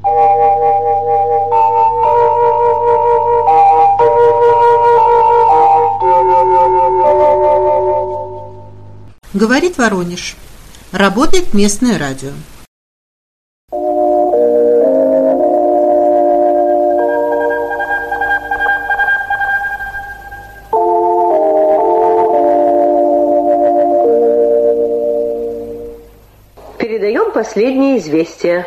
Говорит Воронеж. Работает местное радио. Передаем последние известия.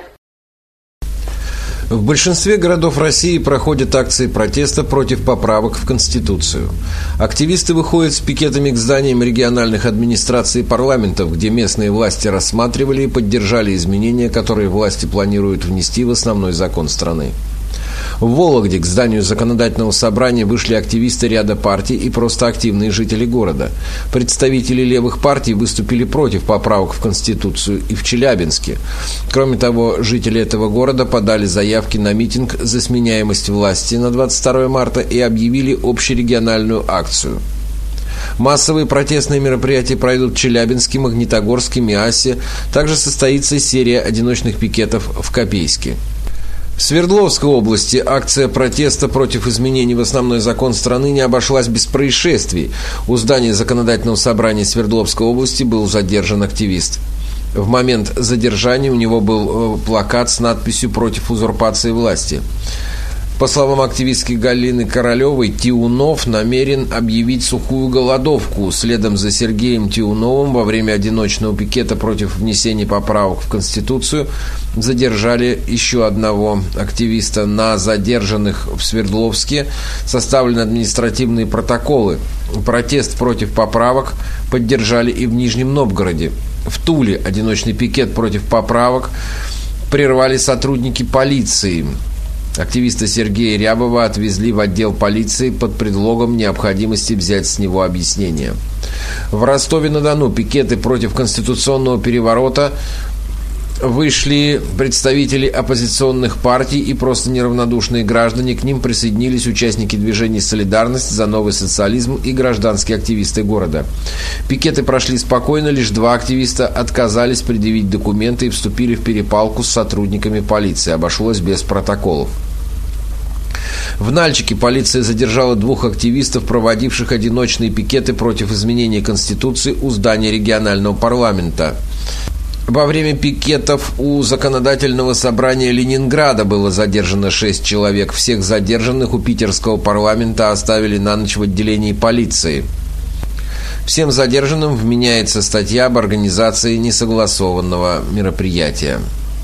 В большинстве городов России проходят акции протеста против поправок в Конституцию. Активисты выходят с пикетами к зданиям региональных администраций и парламентов, где местные власти рассматривали и поддержали изменения, которые власти планируют внести в основной закон страны. В Вологде к зданию законодательного собрания вышли активисты ряда партий и просто активные жители города. Представители левых партий выступили против поправок в Конституцию и в Челябинске. Кроме того, жители этого города подали заявки на митинг за сменяемость власти на 22 марта и объявили общерегиональную акцию. Массовые протестные мероприятия пройдут в Челябинске, Магнитогорске, Миассе. Также состоится серия одиночных пикетов в Копейске. В Свердловской области акция протеста против изменений в основной закон страны не обошлась без происшествий. У здания законодательного собрания Свердловской области был задержан активист. В момент задержания у него был плакат с надписью «Против узурпации власти». По словам активистки Галины Королевой, Тиунов намерен объявить сухую голодовку. Следом за Сергеем Тиуновым во время одиночного пикета против внесения поправок в Конституцию задержали еще одного активиста. На задержанных в Свердловске составлены административные протоколы. Протест против поправок поддержали и в Нижнем Новгороде. В Туле одиночный пикет против поправок прервали сотрудники полиции. Активиста Сергея Рябова отвезли в отдел полиции под предлогом необходимости взять с него объяснение. В Ростове-на-Дону пикеты против конституционного переворота вышли представители оппозиционных партий и просто неравнодушные граждане. К ним присоединились участники движений «Солидарность», «За новый социализм» и гражданские активисты города. Пикеты прошли спокойно, лишь два активиста отказались предъявить документы и вступили в перепалку с сотрудниками полиции. Обошлось без протоколов. В Нальчике полиция задержала двух активистов, проводивших одиночные пикеты против изменения Конституции у здания регионального парламента. Во время пикетов у законодательного собрания Ленинграда было задержано 6 человек. Всех задержанных у питерского парламента оставили на ночь в отделении полиции. Всем задержанным вменяется статья об организации несогласованного мероприятия.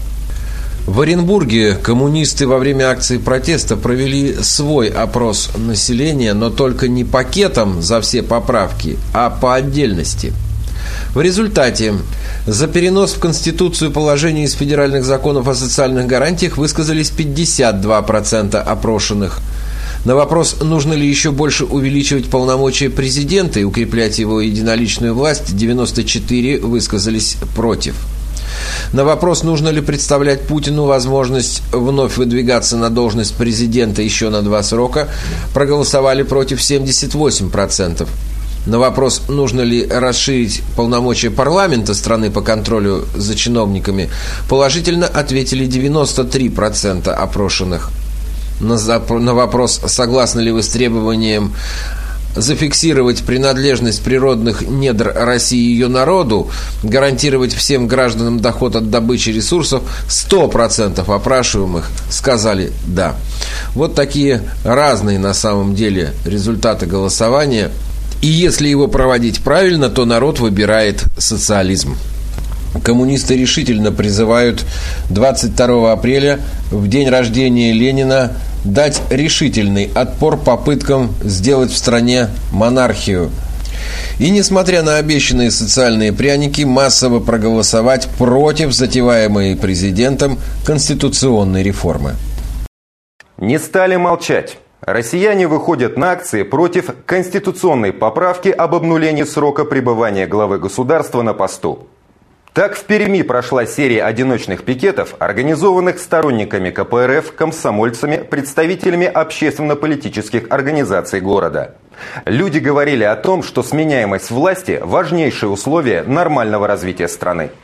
В Оренбурге коммунисты во время акции протеста провели свой опрос населения, но только не пакетом за все поправки, а по отдельности. В результате за перенос в Конституцию положений из федеральных законов о социальных гарантиях высказались 52% опрошенных. На вопрос, нужно ли еще больше увеличивать полномочия президента и укреплять его единоличную власть, 94% высказались против. На вопрос, нужно ли представлять Путину возможность вновь выдвигаться на должность президента еще на 2 срока, проголосовали против 78%. На вопрос, нужно ли расширить полномочия парламента страны по контролю за чиновниками, положительно ответили 93% опрошенных. На вопрос, согласны ли вы с требованием зафиксировать принадлежность природных недр России ее народу, гарантировать всем гражданам доход от добычи ресурсов, 100% опрашиваемых сказали «да». Вот такие разные на самом деле результаты голосования. И если его проводить правильно, то народ выбирает социализм. Коммунисты решительно призывают 22 апреля, в день рождения Ленина, дать решительный отпор попыткам сделать в стране монархию. И, несмотря на обещанные социальные пряники, массово проголосовать против затеваемой президентом конституционной реформы. Не стали молчать. Россияне выходят на акции против конституционной поправки об обнулении срока пребывания главы государства на посту. Так в Перми прошла серия одиночных пикетов, организованных сторонниками КПРФ, комсомольцами, представителями общественно-политических организаций города. Люди говорили о том, что сменяемость власти – важнейшее условие нормального развития страны.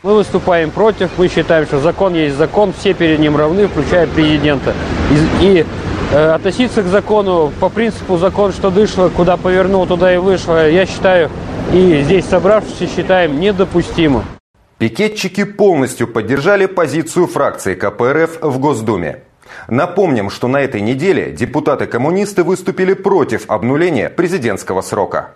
Мы выступаем против, мы считаем, что закон есть закон, все перед ним равны, включая президента. И относиться к закону по принципу закон, что дышло, куда повернул, туда и вышло, я считаю, и здесь собравшиеся считаем недопустимым. Пикетчики полностью поддержали позицию фракции КПРФ в Госдуме. Напомним, что на этой неделе депутаты-коммунисты выступили против обнуления президентского срока.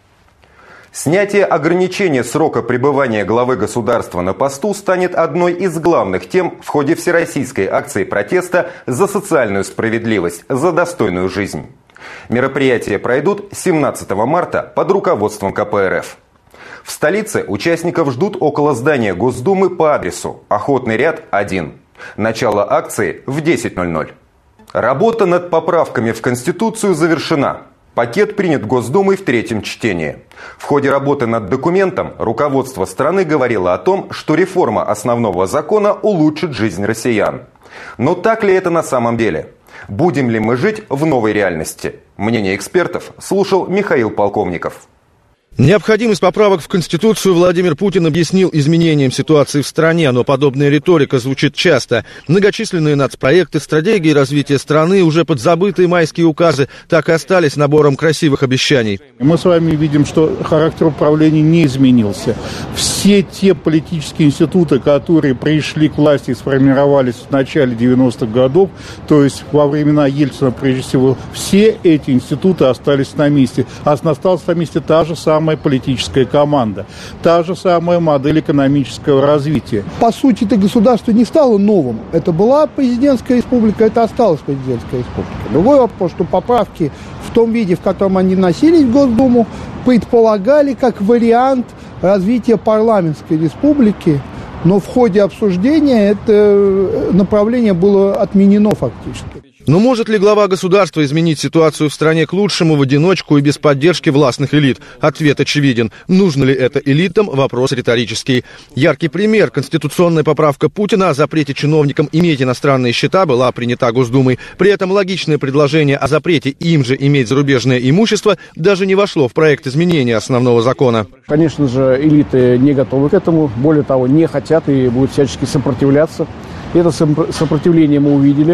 Снятие ограничения срока пребывания главы государства на посту станет одной из главных тем в ходе всероссийской акции протеста за социальную справедливость, за достойную жизнь. Мероприятия пройдут 17 марта под руководством КПРФ. В столице участников ждут около здания Госдумы по адресу Охотный ряд 1. Начало акции в 10:00. Работа над поправками в Конституцию завершена. Пакет принят Госдумой в третьем чтении. В ходе работы над документом руководство страны говорило о том, что реформа основного закона улучшит жизнь россиян. Но так ли это на самом деле? Будем ли мы жить в новой реальности? Мнение экспертов слушал Михаил Полковников. Необходимость поправок в Конституцию Владимир Путин объяснил изменением ситуации в стране, но подобная риторика звучит часто. Многочисленные нацпроекты, стратегии развития страны, уже подзабытые майские указы так и остались набором красивых обещаний. Мы с вами видим, что характер управления не изменился. Все те политические институты, которые пришли к власти и сформировались в начале 90-х годов, то есть во времена Ельцина прежде всего, все эти институты остались на месте. А осталась на месте та же самая политическая команда, та же самая модель экономического развития. По сути, это государство не стало новым. Это была президентская республика, это осталась президентская республика. Другой вопрос, что поправки в том виде, в котором они вносились в Госдуму, предполагали как вариант развития парламентской республики, но в ходе обсуждения это направление было отменено фактически. Но может ли глава государства изменить ситуацию в стране к лучшему в одиночку и без поддержки властных элит? Ответ очевиден. Нужно ли это элитам? Вопрос риторический. Яркий пример. Конституционная поправка Путина о запрете чиновникам иметь иностранные счета была принята Госдумой. При этом логичное предложение о запрете им же иметь зарубежное имущество даже не вошло в проект изменения основного закона. Конечно же, элиты не готовы к этому, более того, не хотят и будут всячески сопротивляться. Это сопротивление мы увидели.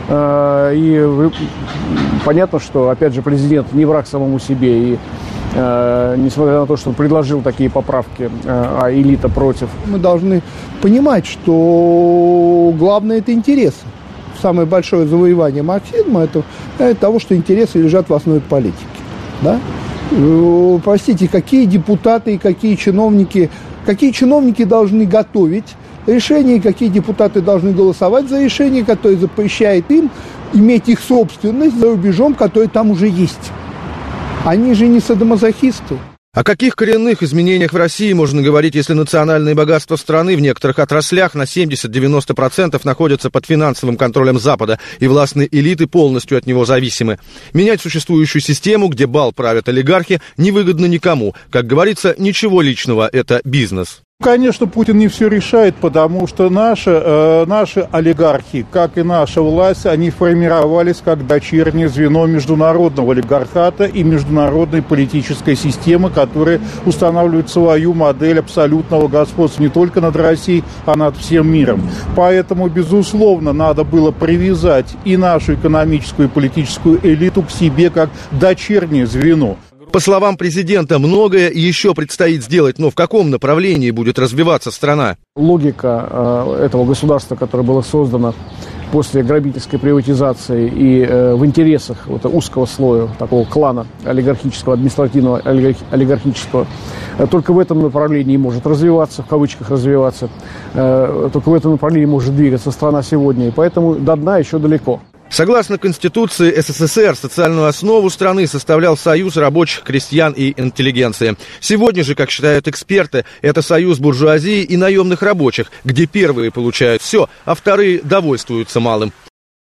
И понятно, что, опять же, президент не враг самому себе. И несмотря на то, что он предложил такие поправки, а элита против. Мы должны понимать, что главное – это интересы. Самое большое завоевание марксизма – это того, что интересы лежат в основе политики. Да? Простите, какие депутаты и какие чиновники должны готовить решения, какие депутаты должны голосовать за решение, которое запрещает им иметь их собственность за рубежом, который там уже есть. Они же не садомазохисты. О каких коренных изменениях в России можно говорить, если национальные богатства страны в некоторых отраслях на 70-90% находятся под финансовым контролем Запада, и властные элиты полностью от него зависимы? Менять существующую систему, где бал правят олигархи, невыгодно никому. Как говорится, ничего личного – это бизнес. Конечно, Путин не все решает, потому что наши олигархи, как и наша власть, они формировались как дочернее звено международного олигархата и международной политической системы, которая устанавливает свою модель абсолютного господства не только над Россией, а над всем миром. Поэтому, безусловно, надо было привязать и нашу экономическую и политическую элиту к себе как дочернее звено. По словам президента, многое еще предстоит сделать, но в каком направлении будет развиваться страна? Логика этого государства, которое было создано после грабительской приватизации и в интересах узкого слоя, такого клана олигархического, административного олигархического, только в этом направлении может развиваться, в кавычках развиваться, только в этом направлении может двигаться страна сегодня, и поэтому до дна еще далеко. Согласно Конституции СССР, социальную основу страны составлял союз рабочих, крестьян и интеллигенции. Сегодня же, как считают эксперты, это союз буржуазии и наемных рабочих, где первые получают все, а вторые довольствуются малым.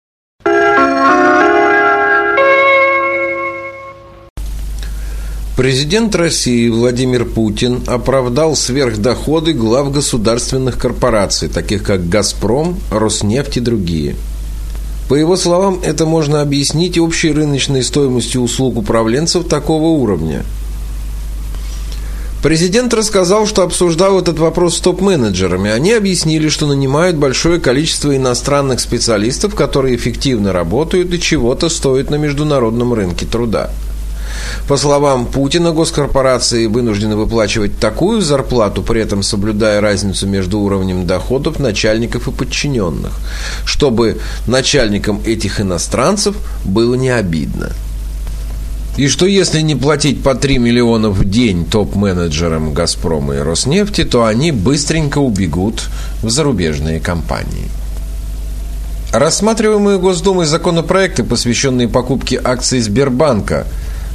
Президент России Владимир Путин оправдал сверхдоходы глав государственных корпораций, таких как «Газпром», «Роснефть» и другие. По его словам, это можно объяснить общей рыночной стоимостью услуг управленцев такого уровня. Президент рассказал, что обсуждал этот вопрос с топ-менеджерами. Они объяснили, что нанимают большое количество иностранных специалистов, которые эффективно работают и чего-то стоят на международном рынке труда. По словам Путина, госкорпорации вынуждены выплачивать такую зарплату, при этом соблюдая разницу между уровнем доходов начальников и подчиненных, чтобы начальникам этих иностранцев было не обидно. И что если не платить по 3 миллиона в день топ-менеджерам «Газпрома» и «Роснефти», то они быстренько убегут в зарубежные компании. Рассматриваемые Госдумой законопроекты, посвященные покупке акций Сбербанка,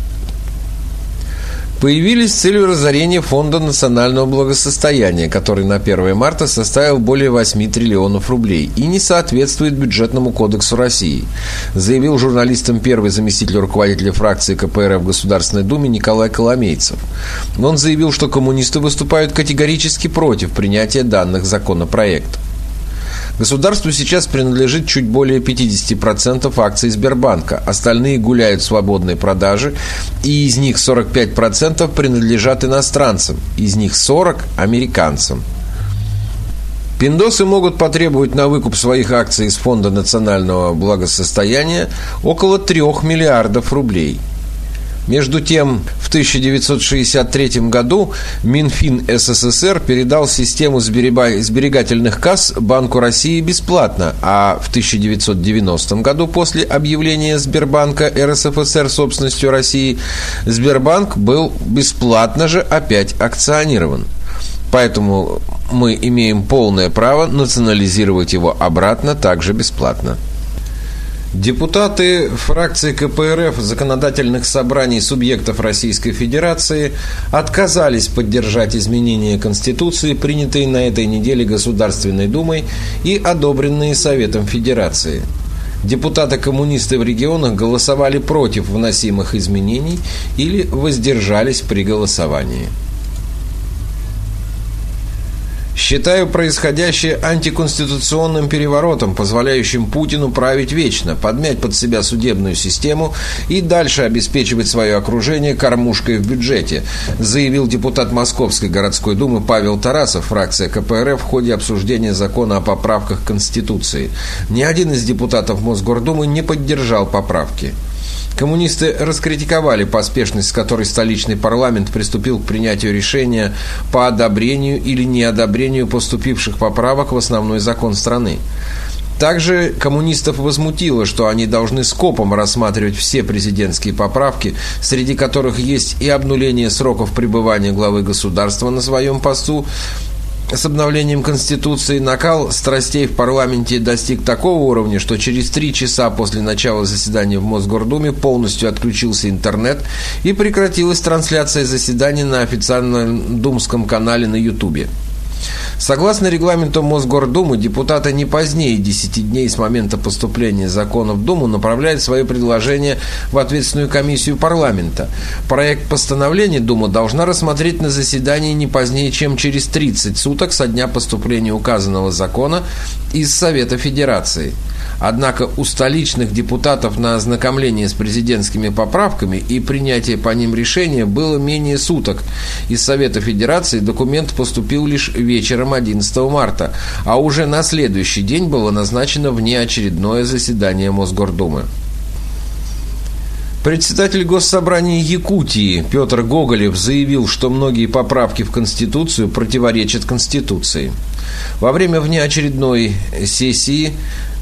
появились с целью разорения Фонда национального благосостояния, который на 1 марта составил более 8 триллионов рублей и не соответствует бюджетному кодексу России, заявил журналистам первый заместитель руководителя фракции КПРФ в Государственной Думе Николай Коломейцев. Он заявил, что коммунисты выступают категорически против принятия данных законопроектов. Государству сейчас принадлежит чуть более 50% акций Сбербанка. Остальные гуляют в свободной продаже, и из них 45% принадлежат иностранцам, из них 40% – американцам. Пиндосы могут потребовать на выкуп своих акций из Фонда национального благосостояния около 3 миллиардов рублей. Между тем, в 1963 году Минфин СССР передал систему сберегательных касс Банку России бесплатно, а в 1990 году, после объявления Сбербанка РСФСР собственностью России, Сбербанк был бесплатно же опять акционирован. Поэтому мы имеем полное право национализировать его обратно также бесплатно. Депутаты фракции КПРФ законодательных собраний субъектов Российской Федерации отказались поддержать изменения Конституции, принятые на этой неделе Государственной Думой и одобренные Советом Федерации. Депутаты-коммунисты в регионах голосовали против вносимых изменений или воздержались при голосовании. Считаю происходящее антиконституционным переворотом, позволяющим Путину править вечно, подмять под себя судебную систему и дальше обеспечивать свое окружение кормушкой в бюджете, заявил депутат Московской городской думы Павел Тарасов, фракция КПРФ, в ходе обсуждения закона о поправках к Конституции. Ни один из депутатов Мосгордумы не поддержал поправки. Коммунисты раскритиковали поспешность, с которой столичный парламент приступил к принятию решения по одобрению или неодобрению поступивших поправок в основной закон страны. Также коммунистов возмутило, что они должны скопом рассматривать все президентские поправки, среди которых есть и обнуление сроков пребывания главы государства на своем посту. С обновлением Конституции накал страстей в парламенте достиг такого уровня, что через 3 часа после начала заседания в Мосгордуме полностью отключился интернет и прекратилась трансляция заседания на официальном думском канале на Ютубе. Согласно регламенту Мосгордумы, депутаты не позднее 10 дней с момента поступления закона в Думу направляют свои предложения в ответственную комиссию парламента. Проект постановления Дума должна рассмотреть на заседании не позднее, чем через 30 суток со дня поступления указанного закона из Совета Федерации. Однако у столичных депутатов на ознакомление с президентскими поправками и принятие по ним решения было менее суток. Из Совета Федерации документ поступил лишь вечером 11 марта, а уже на следующий день было назначено внеочередное заседание Мосгордумы. Председатель Госсобрания Якутии Петр Гоголев заявил, что многие поправки в Конституцию противоречат Конституции. Во время внеочередной сессии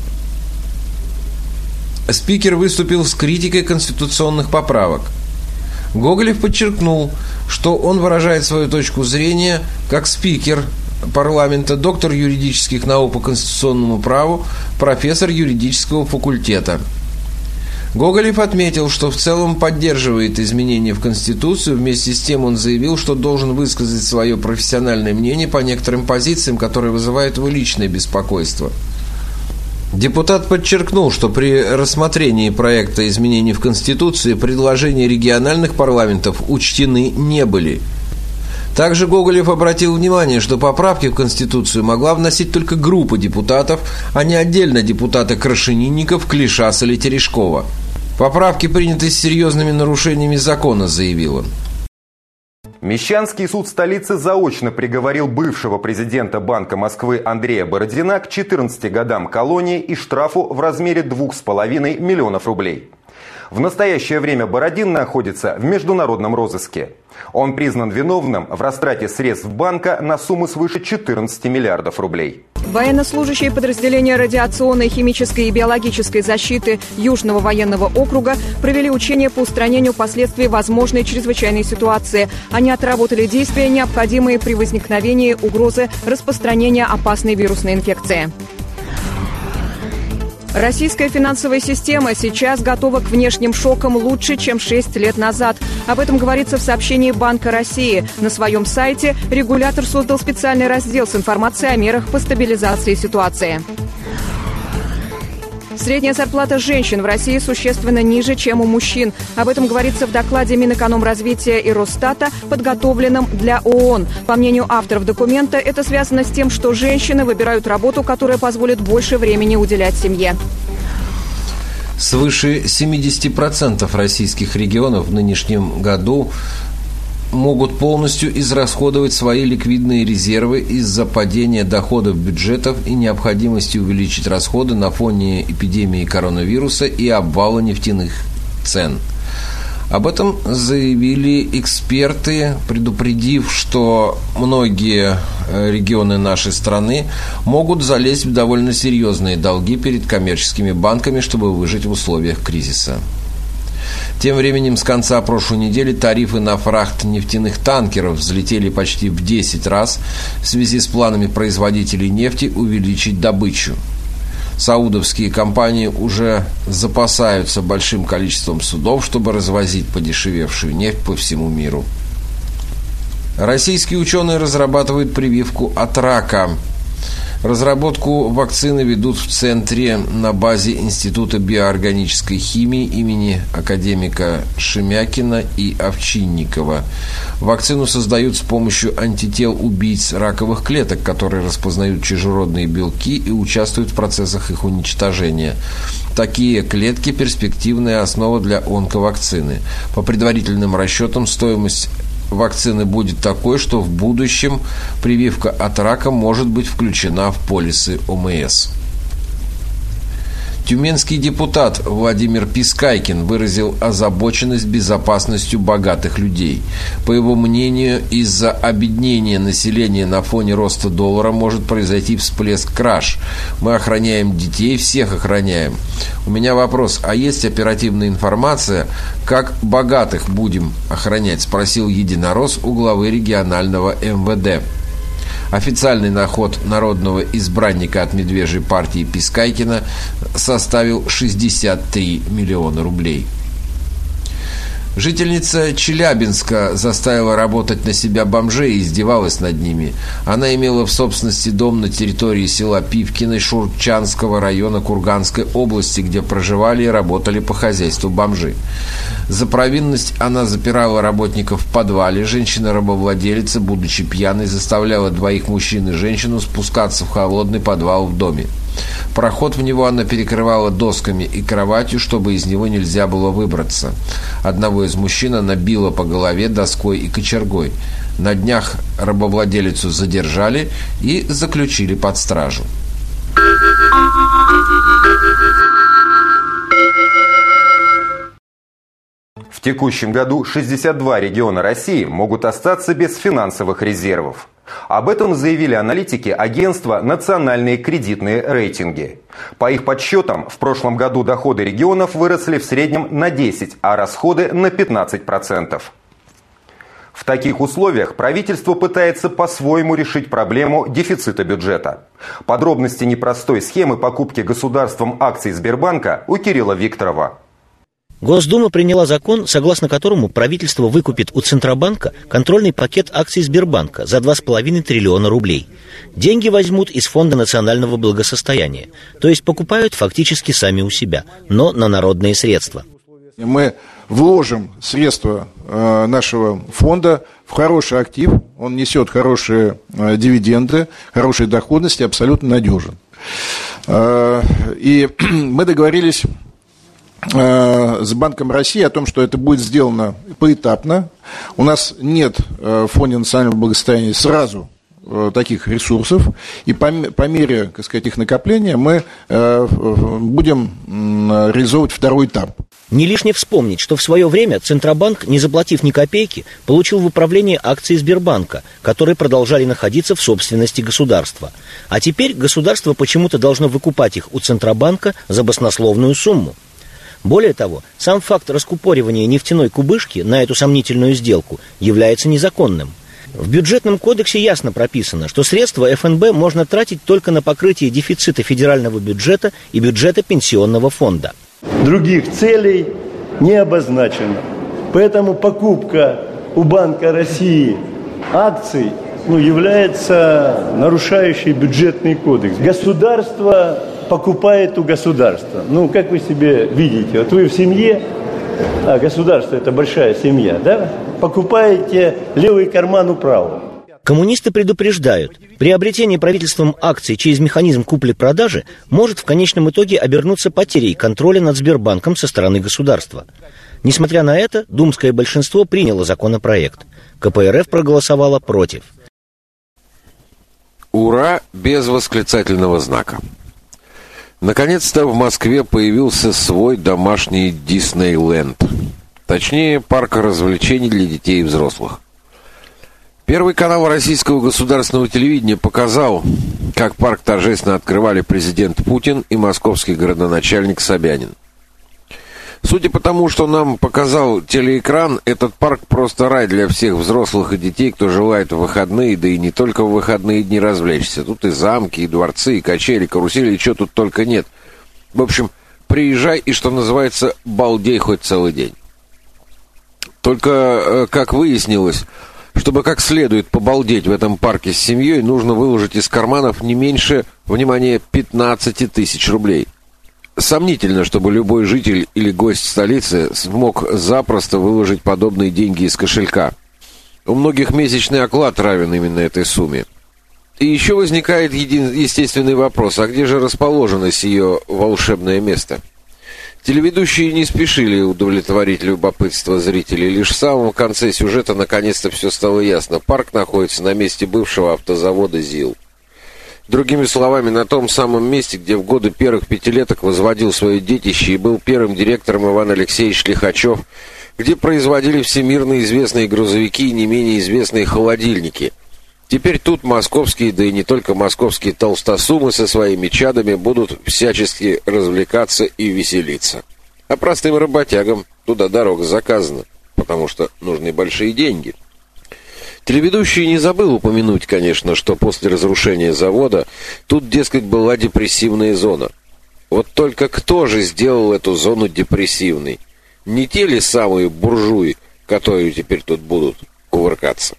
спикер выступил с критикой конституционных поправок. Гоголев подчеркнул, что он выражает свою точку зрения как спикер парламента, доктор юридических наук по конституционному праву, профессор юридического факультета. Гоголев отметил, что в целом поддерживает изменения в Конституцию. Вместе с тем он заявил, что должен высказать свое профессиональное мнение по некоторым позициям, которые вызывают его личное беспокойство. Депутат подчеркнул, что при рассмотрении проекта изменений в Конституции предложения региональных парламентов учтены не были. Также Гоголев обратил внимание, что поправки в Конституцию могла вносить только группа депутатов, а не отдельно депутаты Крашенинников, Клишас или Терешкова. Поправки приняты с серьезными нарушениями закона, заявил он. Мещанский суд столицы заочно приговорил бывшего президента Банка Москвы Андрея Бородина к 14 годам колонии и штрафу в размере 2,5 миллионов рублей. В настоящее время Бородин находится в международном розыске. Он признан виновным в растрате средств банка на сумму свыше 14 миллиардов рублей. Военнослужащие подразделения радиационной, химической и биологической защиты Южного военного округа провели учения по устранению последствий возможной чрезвычайной ситуации. Они отработали действия, необходимые при возникновении угрозы распространения опасной вирусной инфекции. Российская финансовая система сейчас готова к внешним шокам лучше, чем 6 лет назад. Об этом говорится в сообщении Банка России. На своем сайте регулятор создал специальный раздел с информацией о мерах по стабилизации ситуации. Средняя зарплата женщин в России существенно ниже, чем у мужчин. Об этом говорится в докладе Минэкономразвития и Росстата, подготовленном для ООН. По мнению авторов документа, это связано с тем, что женщины выбирают работу, которая позволит больше времени уделять семье. Свыше 70% российских регионов в нынешнем году могут полностью израсходовать свои ликвидные резервы из-за падения доходов бюджетов и необходимости увеличить расходы на фоне эпидемии коронавируса и обвала нефтяных цен. Об этом заявили эксперты, предупредив, что многие регионы нашей страны могут залезть в довольно серьезные долги перед коммерческими банками, чтобы выжить в условиях кризиса. Тем временем с конца прошлой недели тарифы на фрахт нефтяных танкеров взлетели почти в 10 раз в связи с планами производителей нефти увеличить добычу. Саудовские компании уже запасаются большим количеством судов, чтобы развозить подешевевшую нефть по всему миру. Российские ученые разрабатывают прививку от рака. Разработку вакцины ведут в центре на базе Института биоорганической химии имени академика Шемякина и Овчинникова. Вакцину создают с помощью антител убийц раковых клеток, которые распознают чужеродные белки и участвуют в процессах их уничтожения. Такие клетки – перспективная основа для онковакцины. По предварительным расчетам, стоимость вакцины будет такой, что в будущем прививка от рака может быть включена в полисы ОМС. Тюменский депутат Владимир Пискайкин выразил озабоченность безопасностью богатых людей. По его мнению, из-за обеднения населения на фоне роста доллара может произойти всплеск краж. Мы охраняем детей, всех охраняем. У меня вопрос, а есть оперативная информация, как богатых будем охранять? Спросил единорос у главы регионального МВД. Официальный доход народного избранника от медвежьей партии Пискайкина составил 63 миллиона рублей. Жительница Челябинска заставила работать на себя бомжей и издевалась над ними. Она имела в собственности дом на территории села Пивкино Шурчанского района Курганской области, где проживали и работали по хозяйству бомжи. За провинность она запирала работников в подвале. Женщина-рабовладелица, будучи пьяной, заставляла двоих мужчин и женщину спускаться в холодный подвал в доме. Проход в него она перекрывала досками и кроватью, чтобы из него нельзя было выбраться. Одного из мужчин она била по голове доской и кочергой. На днях рабовладелицу задержали и заключили под стражу. В текущем году 62 региона России могут остаться без финансовых резервов. Об этом заявили аналитики агентства «Национальные кредитные рейтинги». По их подсчетам, в прошлом году доходы регионов выросли в среднем на 10%, а расходы на 15%. В таких условиях правительство пытается по-своему решить проблему дефицита бюджета. Подробности непростой схемы покупки государством акций Сбербанка у Кирилла Викторова. Госдума приняла закон, согласно которому правительство выкупит у Центробанка контрольный пакет акций Сбербанка за 2,5 триллиона рублей. Деньги возьмут из Фонда национального благосостояния, то есть покупают фактически сами у себя, но на народные средства. Мы вложим средства нашего фонда в хороший актив, он несет хорошие дивиденды, хорошие доходности, абсолютно надежен. И мы договорились с Банком России о том, что это будет сделано поэтапно. У нас нет в Фонде национального благосостояния сразу таких ресурсов, и по мере, так сказать, их накопления мы будем реализовывать второй этап. Не лишне вспомнить, что в свое время Центробанк, не заплатив ни копейки, получил в управление акции Сбербанка, которые продолжали находиться в собственности государства. А теперь государство почему-то должно выкупать их у Центробанка за баснословную сумму. Более того, сам факт раскупоривания нефтяной кубышки на эту сомнительную сделку является незаконным. В бюджетном кодексе ясно прописано, что средства ФНБ можно тратить только на покрытие дефицита федерального бюджета и бюджета пенсионного фонда. Других целей не обозначено. Поэтому покупка у Банка России акций является нарушающей бюджетный кодекс. Государство покупает у государства. Как вы себе видите, вот вы в семье, а государство – это большая семья, да? Покупаете левый карман у правого. Коммунисты предупреждают, приобретение правительством акций через механизм купли-продажи может в конечном итоге обернуться потерей контроля над Сбербанком со стороны государства. Несмотря на это, думское большинство приняло законопроект. КПРФ проголосовало против. Ура без восклицательного знака. Наконец-то в Москве появился свой домашний Диснейленд. Точнее, парк развлечений для детей и взрослых. Первый канал российского государственного телевидения показал, как парк торжественно открывали президент Путин и московский городоначальник Собянин. Судя по тому, что нам показал телеэкран, этот парк просто рай для всех взрослых и детей, кто желает в выходные, да и не только в выходные дни развлечься. Тут и замки, и дворцы, и качели, карусели, и чего тут только нет. В общем, приезжай и, что называется, балдей хоть целый день. Только, как выяснилось, чтобы как следует побалдеть в этом парке с семьей, нужно выложить из карманов не меньше, внимание, 15 тысяч рублей. Сомнительно, чтобы любой житель или гость столицы смог запросто выложить подобные деньги из кошелька. У многих месячный оклад равен именно этой сумме. И еще возникает естественный вопрос, а где же расположено сие волшебное место? Телеведущие не спешили удовлетворить любопытство зрителей. Лишь в самом конце сюжета наконец-то все стало ясно. Парк находится на месте бывшего автозавода ЗИЛ. Другими словами, на том самом месте, где в годы первых пятилеток возводил свое детище и был первым директором Иван Алексеевич Лихачев, где производили всемирно известные грузовики и не менее известные холодильники. Теперь тут московские, да и не только московские толстосумы со своими чадами будут всячески развлекаться и веселиться. А простым работягам туда дорога заказана, потому что нужны большие деньги. Телеведущий не забыл упомянуть, конечно, что после разрушения завода тут, дескать, была депрессивная зона. Вот только кто же сделал эту зону депрессивной? Не те ли самые буржуи, которые теперь тут будут кувыркаться?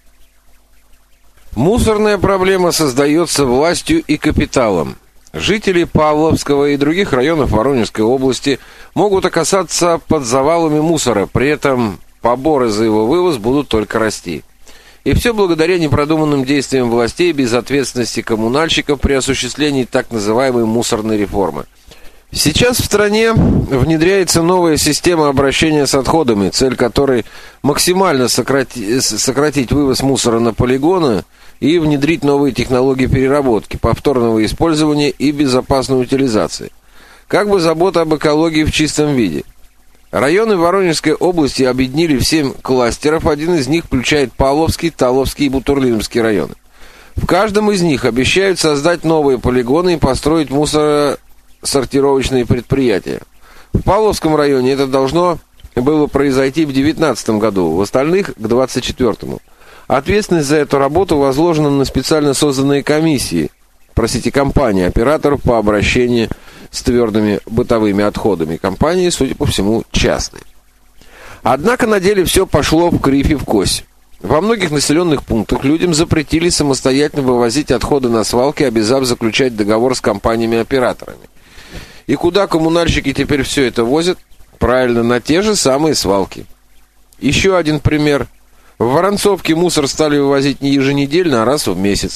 Мусорная проблема создается властью и капиталом. Жители Павловского и других районов Воронежской области могут оказаться под завалами мусора, при этом поборы за его вывоз будут только расти. И все благодаря непродуманным действиям властей без ответственности коммунальщиков при осуществлении так называемой мусорной реформы. Сейчас в стране внедряется новая система обращения с отходами, цель которой максимально сократить вывоз мусора на полигоны и внедрить новые технологии переработки, повторного использования и безопасной утилизации. Как бы забота об экологии в чистом виде. Районы Воронежской области объединили в 7 кластеров, один из них включает Павловский, Таловский и Бутурлиновский районы. В каждом из них обещают создать новые полигоны и построить мусоросортировочные предприятия. В Павловском районе это должно было произойти в 2019 году, в остальных – к 2024. Ответственность за эту работу возложена на специально созданные компании, операторов по обращению с твердыми бытовыми отходами. Компании, судя по всему, частные. Однако на деле все пошло в кривь и в кось. Во многих населенных пунктах людям запретили самостоятельно вывозить отходы на свалки, обязав заключать договор с компаниями-операторами. И куда коммунальщики теперь все это возят? Правильно, на те же самые свалки. Еще один пример. В Воронцовке мусор стали вывозить не еженедельно, а раз в месяц.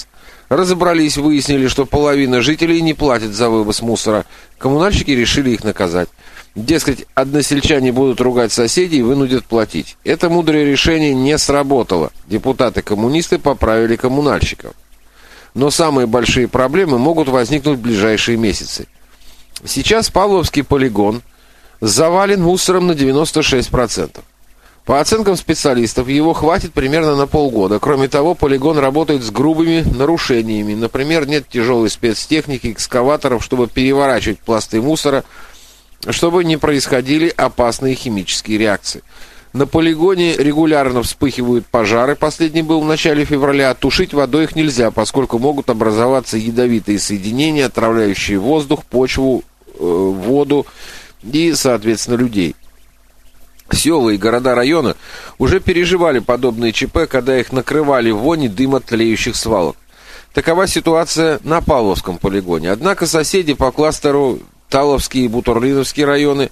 Разобрались, выяснили, что половина жителей не платит за вывоз мусора. Коммунальщики решили их наказать. Дескать, односельчане будут ругать соседей и вынудят платить. Это мудрое решение не сработало. Депутаты-коммунисты поправили коммунальщиков. Но самые большие проблемы могут возникнуть в ближайшие месяцы. Сейчас Павловский полигон завален мусором на 96%. По оценкам специалистов, его хватит примерно на полгода. Кроме того, полигон работает с грубыми нарушениями. Например, нет тяжелой спецтехники, экскаваторов, чтобы переворачивать пласты мусора, чтобы не происходили опасные химические реакции. На полигоне регулярно вспыхивают пожары, последний был в начале февраля, тушить водой их нельзя, поскольку могут образоваться ядовитые соединения, отравляющие воздух, почву, воду и, соответственно, людей. Села и города района уже переживали подобные ЧП, когда их накрывали вони дым от тлеющих свалок. Такова ситуация на Павловском полигоне. Однако соседи по кластеру Таловские и Бутурлиновские районы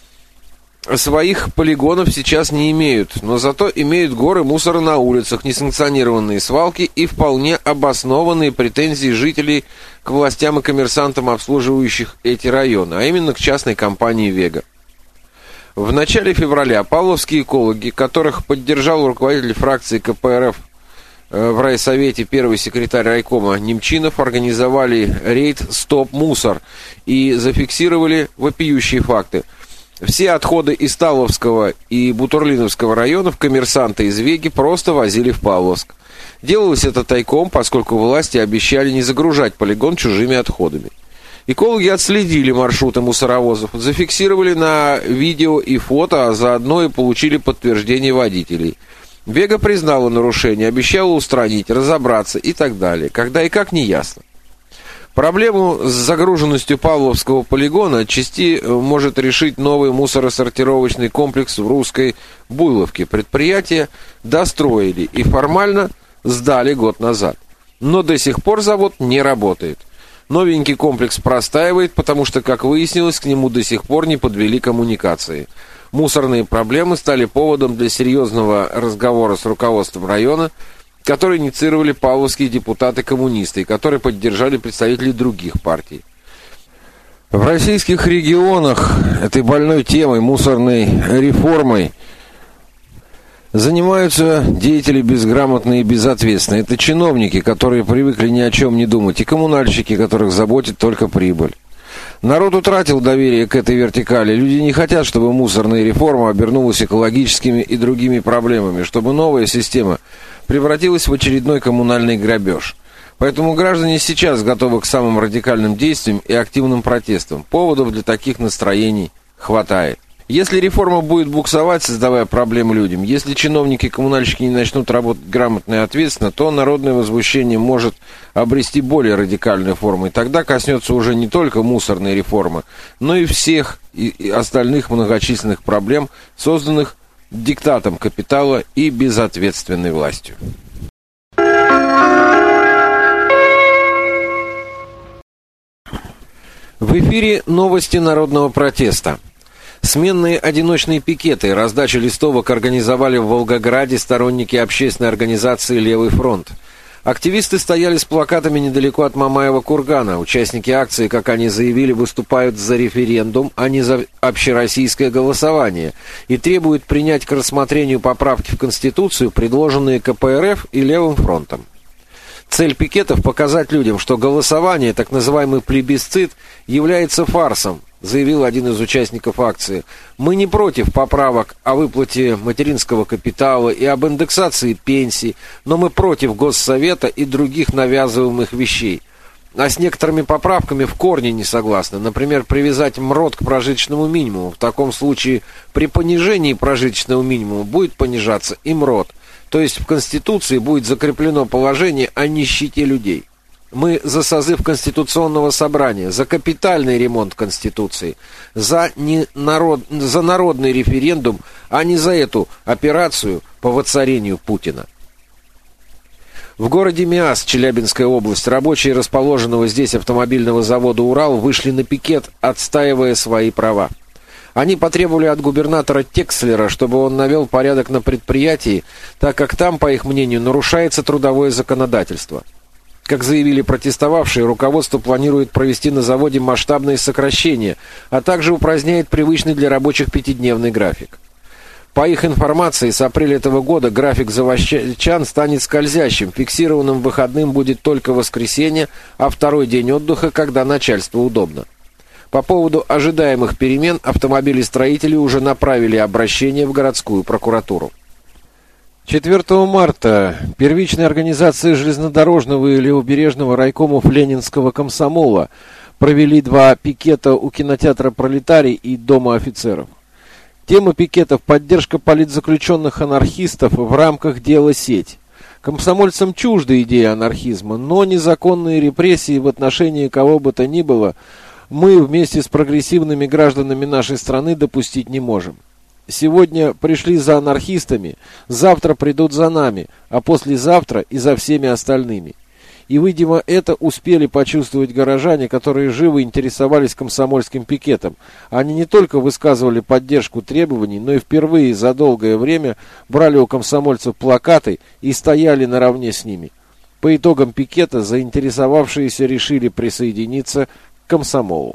своих полигонов сейчас не имеют, но зато имеют горы мусора на улицах, несанкционированные свалки и вполне обоснованные претензии жителей к властям и коммерсантам, обслуживающих эти районы, а именно к частной компании «Вега». В начале февраля павловские экологи, которых поддержал руководитель фракции КПРФ в райсовете первый секретарь райкома Немчинов, организовали рейд «Стоп мусор» и зафиксировали вопиющие факты. Все отходы из Таловского и Бутурлиновского районов коммерсанты из Веги просто возили в Павловск. Делалось это тайком, поскольку власти обещали не загружать полигон чужими отходами. Экологи отследили маршруты мусоровозов, зафиксировали на видео и фото, а заодно и получили подтверждение водителей. Вега признала нарушение, обещала устранить, разобраться и так далее. Когда и как, не ясно. Проблему с загруженностью Павловского полигона отчасти может решить новый мусоросортировочный комплекс в Русской Буйловке. Предприятие достроили и формально сдали год назад. Но до сих пор завод не работает. Новенький комплекс простаивает, потому что, как выяснилось, к нему до сих пор не подвели коммуникации. Мусорные проблемы стали поводом для серьезного разговора с руководством района, который инициировали павловские депутаты-коммунисты, и которые поддержали представители других партий. В российских регионах этой больной темой, мусорной реформой, занимаются деятели безграмотные и безответственные. Это чиновники, которые привыкли ни о чем не думать, и коммунальщики, которых заботит только прибыль. Народ утратил доверие к этой вертикали. Люди не хотят, чтобы мусорная реформа обернулась экологическими и другими проблемами, чтобы новая система превратилась в очередной коммунальный грабеж. Поэтому граждане сейчас готовы к самым радикальным действиям и активным протестам. Поводов для таких настроений хватает. Если реформа будет буксовать, создавая проблемы людям, если чиновники и коммунальщики не начнут работать грамотно и ответственно, то народное возмущение может обрести более радикальную форму. И тогда коснется уже не только мусорной реформы, но и всех и остальных многочисленных проблем, созданных диктатом капитала и безответственной властью. В эфире новости народного протеста. Сменные одиночные пикеты и раздачу листовок организовали в Волгограде сторонники общественной организации «Левый фронт». Активисты стояли с плакатами недалеко от Мамаева кургана. Участники акции, как они заявили, выступают за референдум, а не за общероссийское голосование, и требуют принять к рассмотрению поправки в Конституцию, предложенные КПРФ и Левым фронтом. Цель пикетов – показать людям, что голосование, так называемый плебисцит, является фарсом, заявил один из участников акции. Мы не против поправок о выплате материнского капитала и об индексации пенсий, но мы против Госсовета и других навязываемых вещей. А с некоторыми поправками в корне не согласны. Например, привязать МРОТ к прожиточному минимуму. В таком случае при понижении прожиточного минимума будет понижаться и МРОТ. То есть в Конституции будет закреплено положение о нищете людей. Мы за созыв Конституционного собрания, за капитальный ремонт Конституции, за народный референдум, а не за эту операцию по воцарению Путина. В городе Миас, Челябинская область, рабочие расположенного здесь автомобильного завода «Урал» вышли на пикет, отстаивая свои права. Они потребовали от губернатора Текслера, чтобы он навел порядок на предприятии, так как там, по их мнению, нарушается трудовое законодательство. Как заявили протестовавшие, руководство планирует провести на заводе масштабные сокращения, а также упраздняет привычный для рабочих пятидневный график. По их информации, с апреля этого года график заводчан станет скользящим, фиксированным выходным будет только воскресенье, а второй день отдыха, когда начальству удобно. По поводу ожидаемых перемен автомобилестроители уже направили обращение в городскую прокуратуру. 4 марта первичные организации железнодорожного и левобережного райкомов Ленинского комсомола провели 2 пикета у кинотеатра «Пролетарий» и Дома офицеров. Тема пикетов – поддержка политзаключенных-анархистов в рамках дела «Сеть». Комсомольцам чужда идея анархизма, но незаконные репрессии в отношении кого бы то ни было мы вместе с прогрессивными гражданами нашей страны допустить не можем. Сегодня пришли за анархистами, завтра придут за нами, а послезавтра и за всеми остальными. И, видимо, это успели почувствовать горожане, которые живо интересовались комсомольским пикетом. Они не только высказывали поддержку требований, но и впервые за долгое время брали у комсомольцев плакаты и стояли наравне с ними. По итогам пикета заинтересовавшиеся решили присоединиться к комсомолу.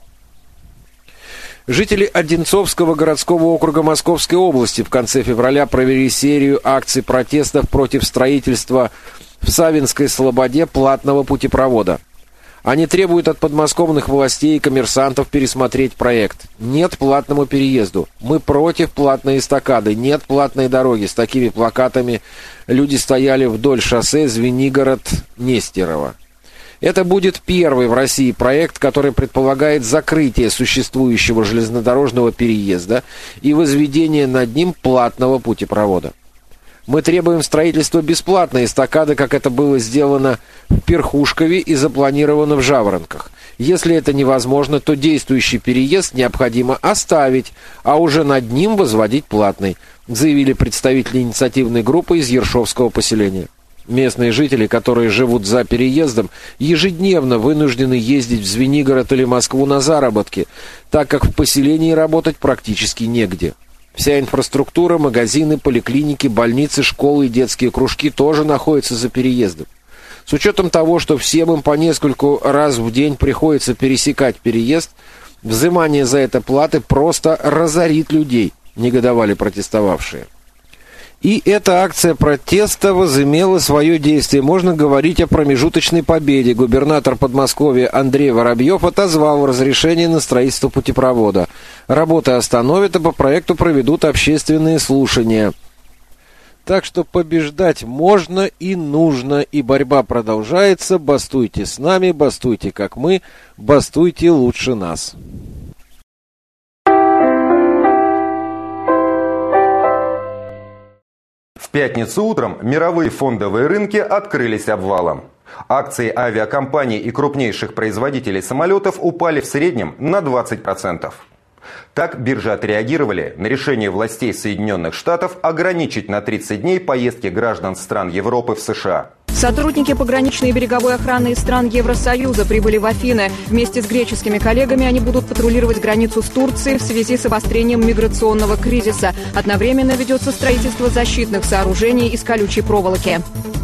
Жители Одинцовского городского округа Московской области в конце февраля провели серию акций протестов против строительства в Савинской Слободе платного путепровода. Они требуют от подмосковных властей и коммерсантов пересмотреть проект. Нет платному переезду. Мы против платной эстакады. Нет платной дороги. С такими плакатами люди стояли вдоль шоссе Звенигород-Нестерово. Это будет первый в России проект, который предполагает закрытие существующего железнодорожного переезда и возведение над ним платного путепровода. Мы требуем строительства бесплатной эстакады, как это было сделано в Перхушкове и запланировано в Жаворонках. Если это невозможно, то действующий переезд необходимо оставить, а уже над ним возводить платный, заявили представители инициативной группы из Ершовского поселения. Местные жители, которые живут за переездом, ежедневно вынуждены ездить в Звенигород или Москву на заработки, так как в поселении работать практически негде. Вся инфраструктура, магазины, поликлиники, больницы, школы и детские кружки тоже находятся за переездом. С учетом того, что всем им по нескольку раз в день приходится пересекать переезд, взимание за это платы просто разорит людей, негодовали протестовавшие. И эта акция протеста возымела свое действие. Можно говорить о промежуточной победе. Губернатор Подмосковья Андрей Воробьев отозвал разрешение на строительство путепровода. Работы остановят, а по проекту проведут общественные слушания. Так что побеждать можно и нужно, и борьба продолжается. Бастуйте с нами, бастуйте как мы, бастуйте лучше нас. В пятницу утром мировые фондовые рынки открылись обвалом. Акции авиакомпаний и крупнейших производителей самолетов упали в среднем на 20%. Так биржи отреагировали на решение властей Соединенных Штатов ограничить на 30 дней поездки граждан стран Европы в США. Сотрудники пограничной и береговой охраны из стран Евросоюза прибыли в Афины. Вместе с греческими коллегами они будут патрулировать границу с Турцией в связи с обострением миграционного кризиса. Одновременно ведется строительство защитных сооружений из колючей проволоки.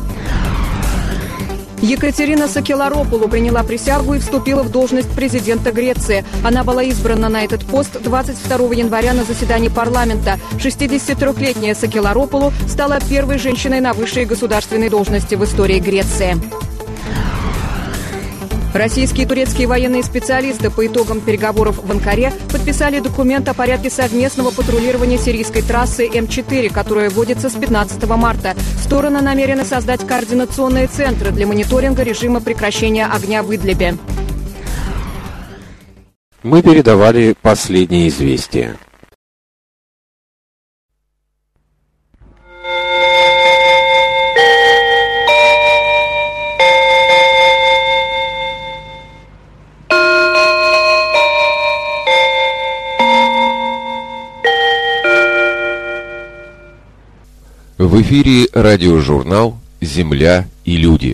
Екатерина Сакеларопулу приняла присягу и вступила в должность президента Греции. Она была избрана на этот пост 22 января на заседании парламента. 63-летняя Сакеларопулу стала первой женщиной на высшей государственной должности в истории Греции. Российские и турецкие военные специалисты по итогам переговоров в Анкаре подписали документ о порядке совместного патрулирования сирийской трассы М4, которая вводится с 15 марта. Стороны намерены создать координационные центры для мониторинга режима прекращения огня в Идлибе. Мы передавали последние известия. В эфире радиожурнал «Земля и люди».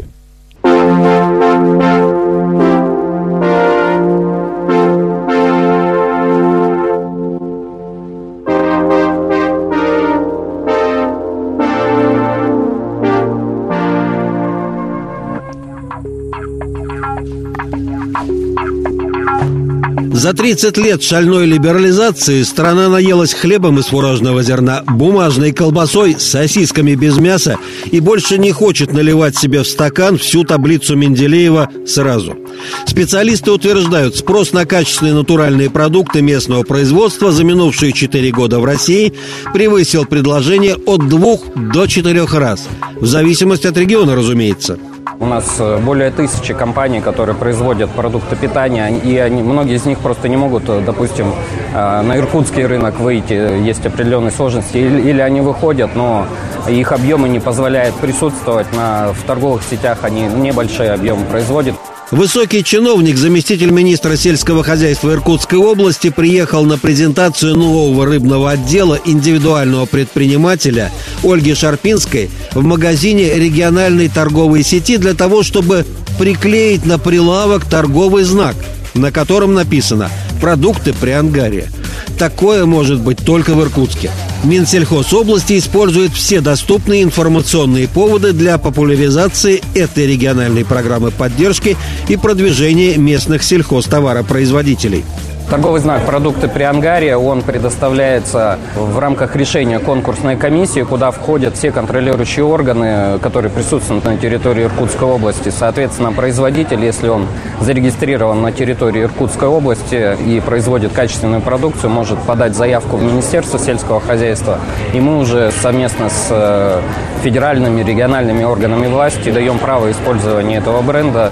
За 30 лет шальной либерализации страна наелась хлебом из фуражного зерна, бумажной колбасой, сосисками без мяса и больше не хочет наливать себе в стакан всю таблицу Менделеева сразу. Специалисты утверждают, спрос на качественные натуральные продукты местного производства за минувшие 4 года в России превысил предложение от 2 до 4 раз. В зависимости от региона, разумеется. У нас более 1000 компаний, которые производят продукты питания, и многие из них просто не могут, допустим, на иркутский рынок выйти, есть определенные сложности, или они выходят, но их объемы не позволяют присутствовать в торговых сетях, они небольшие объемы производят. Высокий чиновник, заместитель министра сельского хозяйства Иркутской области, приехал на презентацию нового рыбного отдела индивидуального предпринимателя Ольги Шарпинской в магазине региональной торговой сети для того, чтобы приклеить на прилавок торговый знак, на котором написано «Продукты при ангаре». Такое может быть только в Иркутске. Минсельхоз области использует все доступные информационные поводы для популяризации этой региональной программы поддержки и продвижения местных сельхозтоваропроизводителей. Торговый знак «Продукты при ангаре», он предоставляется в рамках решения конкурсной комиссии, куда входят все контролирующие органы, которые присутствуют на территории Иркутской области. Соответственно, производитель, если он зарегистрирован на территории Иркутской области и производит качественную продукцию, может подать заявку в Министерство сельского хозяйства, и мы уже совместно с федеральными, региональными органами власти даем право использования этого бренда.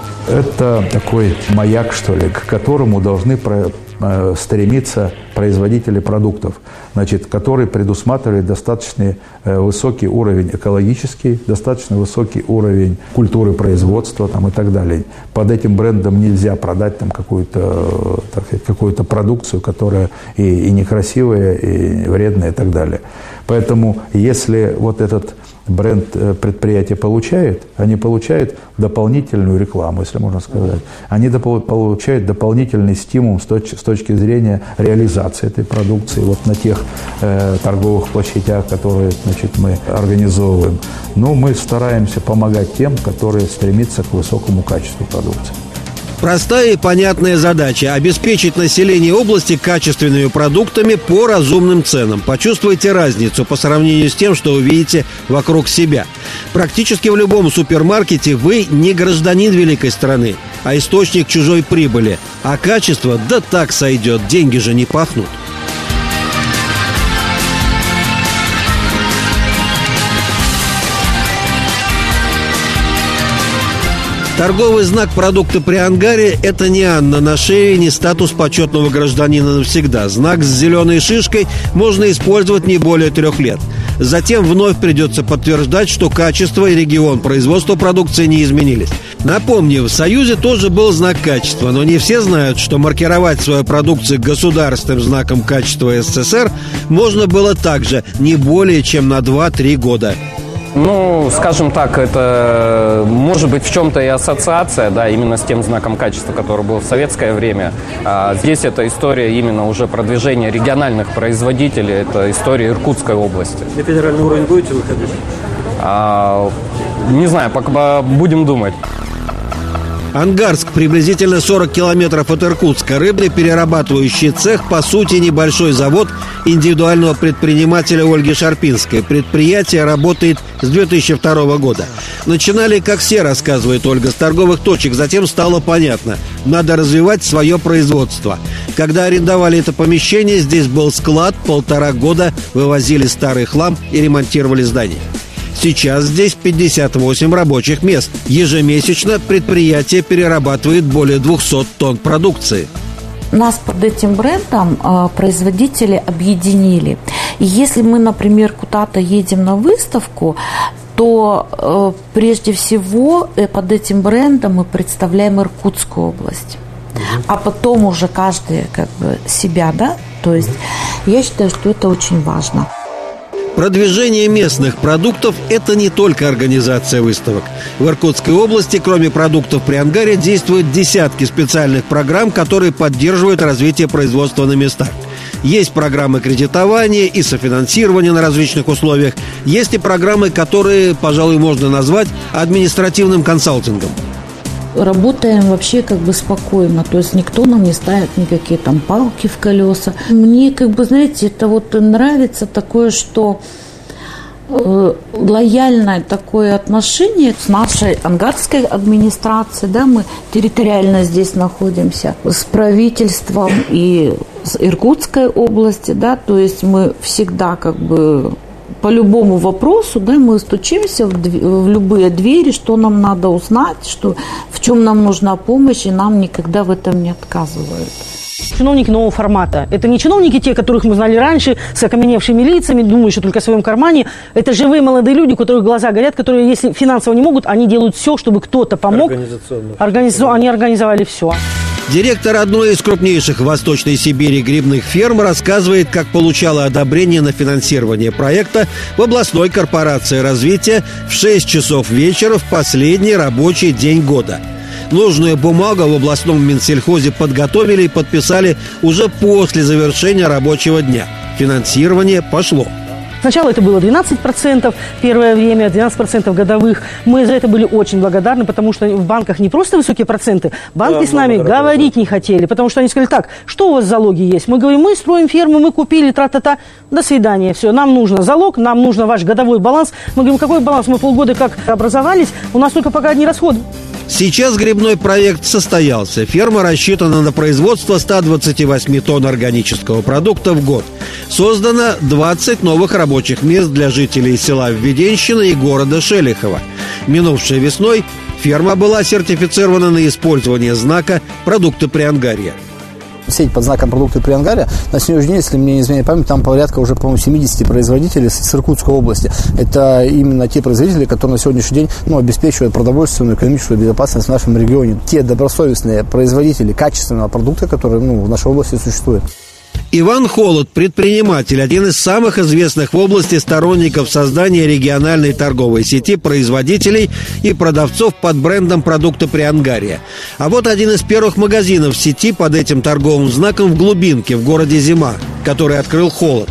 Это такой маяк, что ли, к которому должны стремиться производители продуктов, значит, который предусматривает достаточно высокий уровень экологический, достаточно высокий уровень культуры производства там, и так далее. Под этим брендом нельзя продать там какую-то продукцию, которая и некрасивая, и вредная, и так далее. Поэтому, если вот этот бренд предприятия получает, они получают дополнительную рекламу, если можно сказать. Они получают дополнительный стимул с точки зрения реализации этой продукции вот на тех торговых площадях, которые, значит, мы организовываем. Но мы стараемся помогать тем, которые стремятся к высокому качеству продукции. Простая и понятная задача – обеспечить население области качественными продуктами по разумным ценам. Почувствуйте разницу по сравнению с тем, что вы видите вокруг себя. Практически в любом супермаркете вы не гражданин великой страны, а источник чужой прибыли. А качество да так сойдет, деньги же не пахнут. Торговый знак «Продукты при ангаре» – это не Анна на шее, не статус почетного гражданина навсегда. Знак с зеленой шишкой можно использовать не более 3 лет. Затем вновь придется подтверждать, что качество и регион производства продукции не изменились. Напомню, в Союзе тоже был знак качества, но не все знают, что маркировать свою продукцию государственным знаком качества СССР можно было также не более чем на 2-3 года. Ну, скажем так, это может быть в чем-то и ассоциация, да, именно с тем знаком качества, который был в советское время. А здесь это история именно уже продвижения региональных производителей, это история Иркутской области. На федеральный уровень будете выходить? Не знаю, пока будем думать. Ангарск приблизительно 40 километров от Иркутска. Рыбный перерабатывающий цех, по сути, небольшой завод индивидуального предпринимателя Ольги Шарпинской. Предприятие работает с 2002 года. Начинали, как все, рассказывает Ольга, с торговых точек. Затем стало понятно, надо развивать свое производство. Когда арендовали это помещение, здесь был склад, 1,5 года вывозили старый хлам и ремонтировали здание. Сейчас здесь 58 рабочих мест. Ежемесячно предприятие перерабатывает более 200 тонн продукции. Нас под этим брендом производители объединили. И если мы, например, куда-то едем на выставку, то прежде всего под этим брендом мы представляем Иркутскую область. А потом уже каждый себя, да? То есть я считаю, что это очень важно. Продвижение местных продуктов – это не только организация выставок. В Иркутской области, кроме продуктов при ангаре, действуют десятки специальных программ, которые поддерживают развитие производства на местах. Есть программы кредитования и софинансирования на различных условиях. Есть и программы, которые, пожалуй, можно назвать административным консалтингом. работаем вообще как бы спокойно, то есть никто нам не ставит никакие там палки в колеса. Мне как бы, знаете, это вот нравится такое, что лояльное такое отношение с нашей ангарской администрацией, да, мы территориально здесь находимся, с правительством и с Иркутской области, да, то есть мы всегда как бы по любому вопросу, да, мы стучимся в любые двери, что нам надо узнать, что, в чем нам нужна помощь, и нам никогда в этом не отказывают. Чиновники нового формата. Это не чиновники те, которых мы знали раньше, с окаменевшими лицами, думающие только о своем кармане. Это живые молодые люди, у которых глаза горят, которые, если финансово не могут, они делают все, чтобы кто-то помог. Они организовали все. Директор одной из крупнейших в Восточной Сибири грибных ферм рассказывает, как получала одобрение на финансирование проекта в областной корпорации развития в 6 часов вечера в последний рабочий день года. Нужную бумагу в областном Минсельхозе подготовили и подписали уже после завершения рабочего дня. Финансирование пошло. Сначала это было 12% первое время, 12% годовых. Мы за это были очень благодарны, потому что в банках не просто высокие проценты. Банки с нами говорить не хотели, потому что они сказали: так, что у вас залоги есть? Мы говорим: мы строим ферму, мы купили, тра-та-та, до свидания, все, нам нужно залог, нам нужно ваш годовой баланс. Мы говорим: какой баланс? Мы полгода как образовались, у нас только пока одни расходы. Сейчас грибной проект состоялся. Ферма рассчитана на производство 128 тонн органического продукта в год. Создано 20 новых рабочих мест для жителей села Введенщина и города Шелихово. Минувшей весной ферма была сертифицирована на использование знака «Продукты Приангарья». Сеть под знаком «Продукты Приангарья» на сегодняшний день, если мне не изменяет память, там порядка уже, по-моему, 70 производителей с Иркутской области. Это именно те производители, которые на сегодняшний день обеспечивают продовольственную, экономическую безопасность в нашем регионе. Те добросовестные производители качественного продукта, которые в нашей области существуют. Иван Холод, предприниматель, один из самых известных в области сторонников создания региональной торговой сети производителей и продавцов под брендом «Продукты Приангарья». А вот один из первых магазинов сети под этим торговым знаком в Глубинке, в городе Зима, который открыл Холод.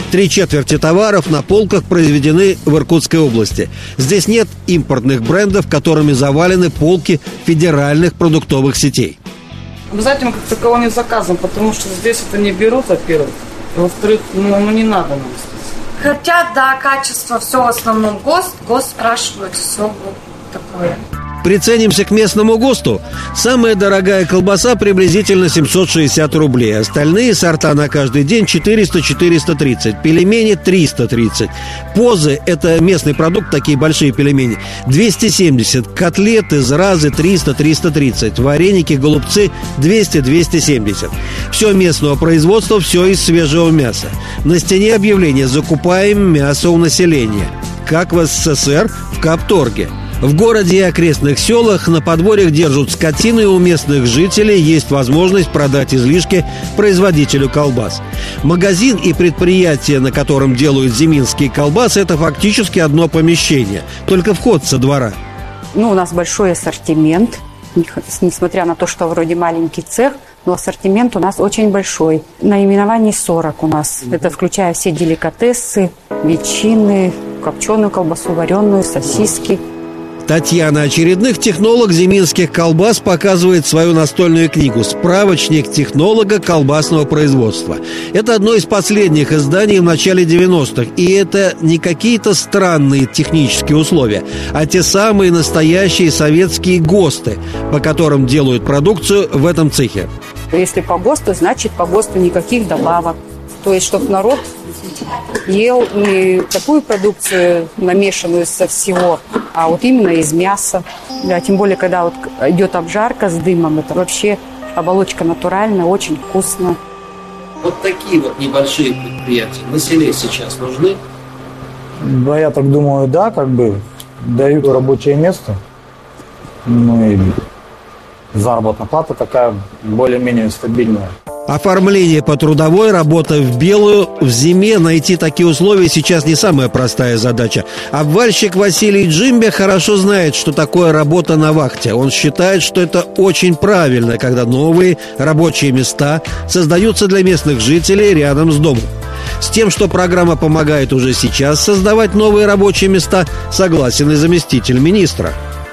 3/4 товаров на полках произведены в Иркутской области. Здесь нет импортных брендов, которыми завалены полки федеральных продуктовых сетей. Обязательно как такового не заказом, потому что здесь это не берут, во-первых. Во-вторых, не надо нам здесь. Хотят, да, качество, все в основном ГОСТ спрашивают, все вот такое. Приценимся к местному ГОСТу. Самая дорогая колбаса приблизительно 760 рублей. Остальные сорта на каждый день 400-430. Пельмени 330. Позы – это местный продукт, такие большие пельмени. 270. Котлеты, зразы 300-330. Вареники, голубцы 200-270. Все местного производства, все из свежего мяса. На стене объявление: закупаем мясо у населения. Как в СССР в Капторге. В городе и окрестных селах на подворьях держат скотину, и у местных жителей есть возможность продать излишки производителю колбас. Магазин и предприятие, на котором делают зиминские колбасы, это фактически одно помещение, только вход со двора. У нас большой ассортимент, несмотря на то, что вроде маленький цех, но ассортимент у нас очень большой. Наименований 40 у нас. Это включая все деликатесы, ветчины, копченую колбасу, вареную, сосиски. Татьяна Очередных, технолог зиминских колбас, показывает свою настольную книгу «Справочник технолога колбасного производства». Это одно из последних изданий в начале 90-х. И это не какие-то странные технические условия, а те самые настоящие советские ГОСТы, по которым делают продукцию в этом цехе. Если по ГОСТу, значит по ГОСТу никаких добавок. То есть, чтобы народ ел не такую продукцию, намешанную со всего, а вот именно из мяса. Да, тем более, когда вот идет обжарка с дымом, это вообще оболочка натуральная, очень вкусно. Вот такие вот небольшие предприятия на селе сейчас нужны? Да, я так думаю, да, дают рабочее место. И заработная плата такая более-менее стабильная. Оформление по трудовой, работа в белую. В зиме найти такие условия сейчас не самая простая задача. Обвальщик Василий Джимбе хорошо знает, что такое работа на вахте. Он считает, что это очень правильно, когда новые рабочие места создаются для местных жителей рядом с домом. С тем, что программа помогает уже сейчас создавать новые рабочие места, согласен и заместитель министра.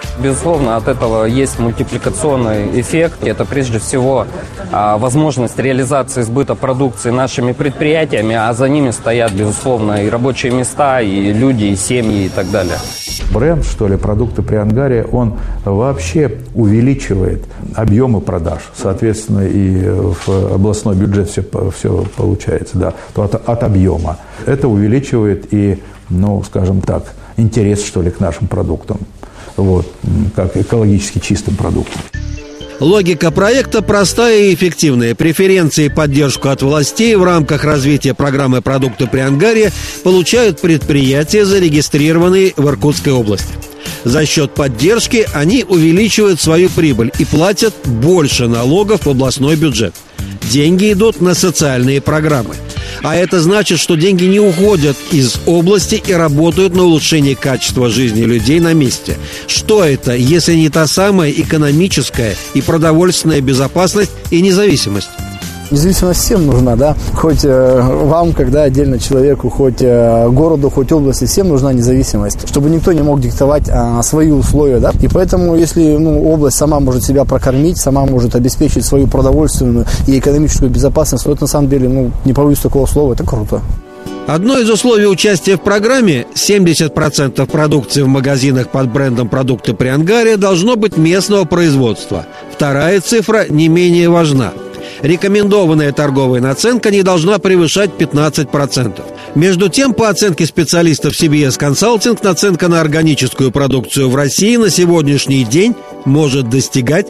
Безусловно, от этого есть мультипликационный эффект. Это прежде всего возможность реализации сбыта продукции нашими предприятиями, а за ними стоят, безусловно, и рабочие места, и люди, и семьи, и так далее. Бренд, что ли, продукты при ангаре, он вообще увеличивает объемы продаж. Соответственно, и в областной бюджет все получается, да, от объема. Это увеличивает и, скажем так, интерес, что ли, к нашим продуктам. Вот, как экологически чистым продуктам. Логика проекта простая и эффективная. Преференции и поддержку от властей в рамках развития программы «Продукты при ангаре» получают предприятия, зарегистрированные в Иркутской области. За счет поддержки они увеличивают свою прибыль и платят больше налогов в областной бюджет. Деньги идут на социальные программы. А это значит, что деньги не уходят из области и работают на улучшение качества жизни людей на месте. Что это, если не та самая экономическая и продовольственная безопасность и независимость? Независимость всем нужна, да, хоть вам, когда отдельно человеку, хоть городу, хоть области, всем нужна независимость, чтобы никто не мог диктовать свои условия, да, и поэтому, если область сама может себя прокормить, сама может обеспечить свою продовольственную и экономическую безопасность, то это на самом деле, не побоюсь такого слова, это круто. Одно из условий участия в программе – 70% продукции в магазинах под брендом «Продукты при ангаре» должно быть местного производства. Вторая цифра не менее важна. Рекомендованная торговая наценка не должна превышать 15%. Между тем, по оценке специалистов CBS Consulting, наценка на органическую продукцию в России на сегодняшний день может достигать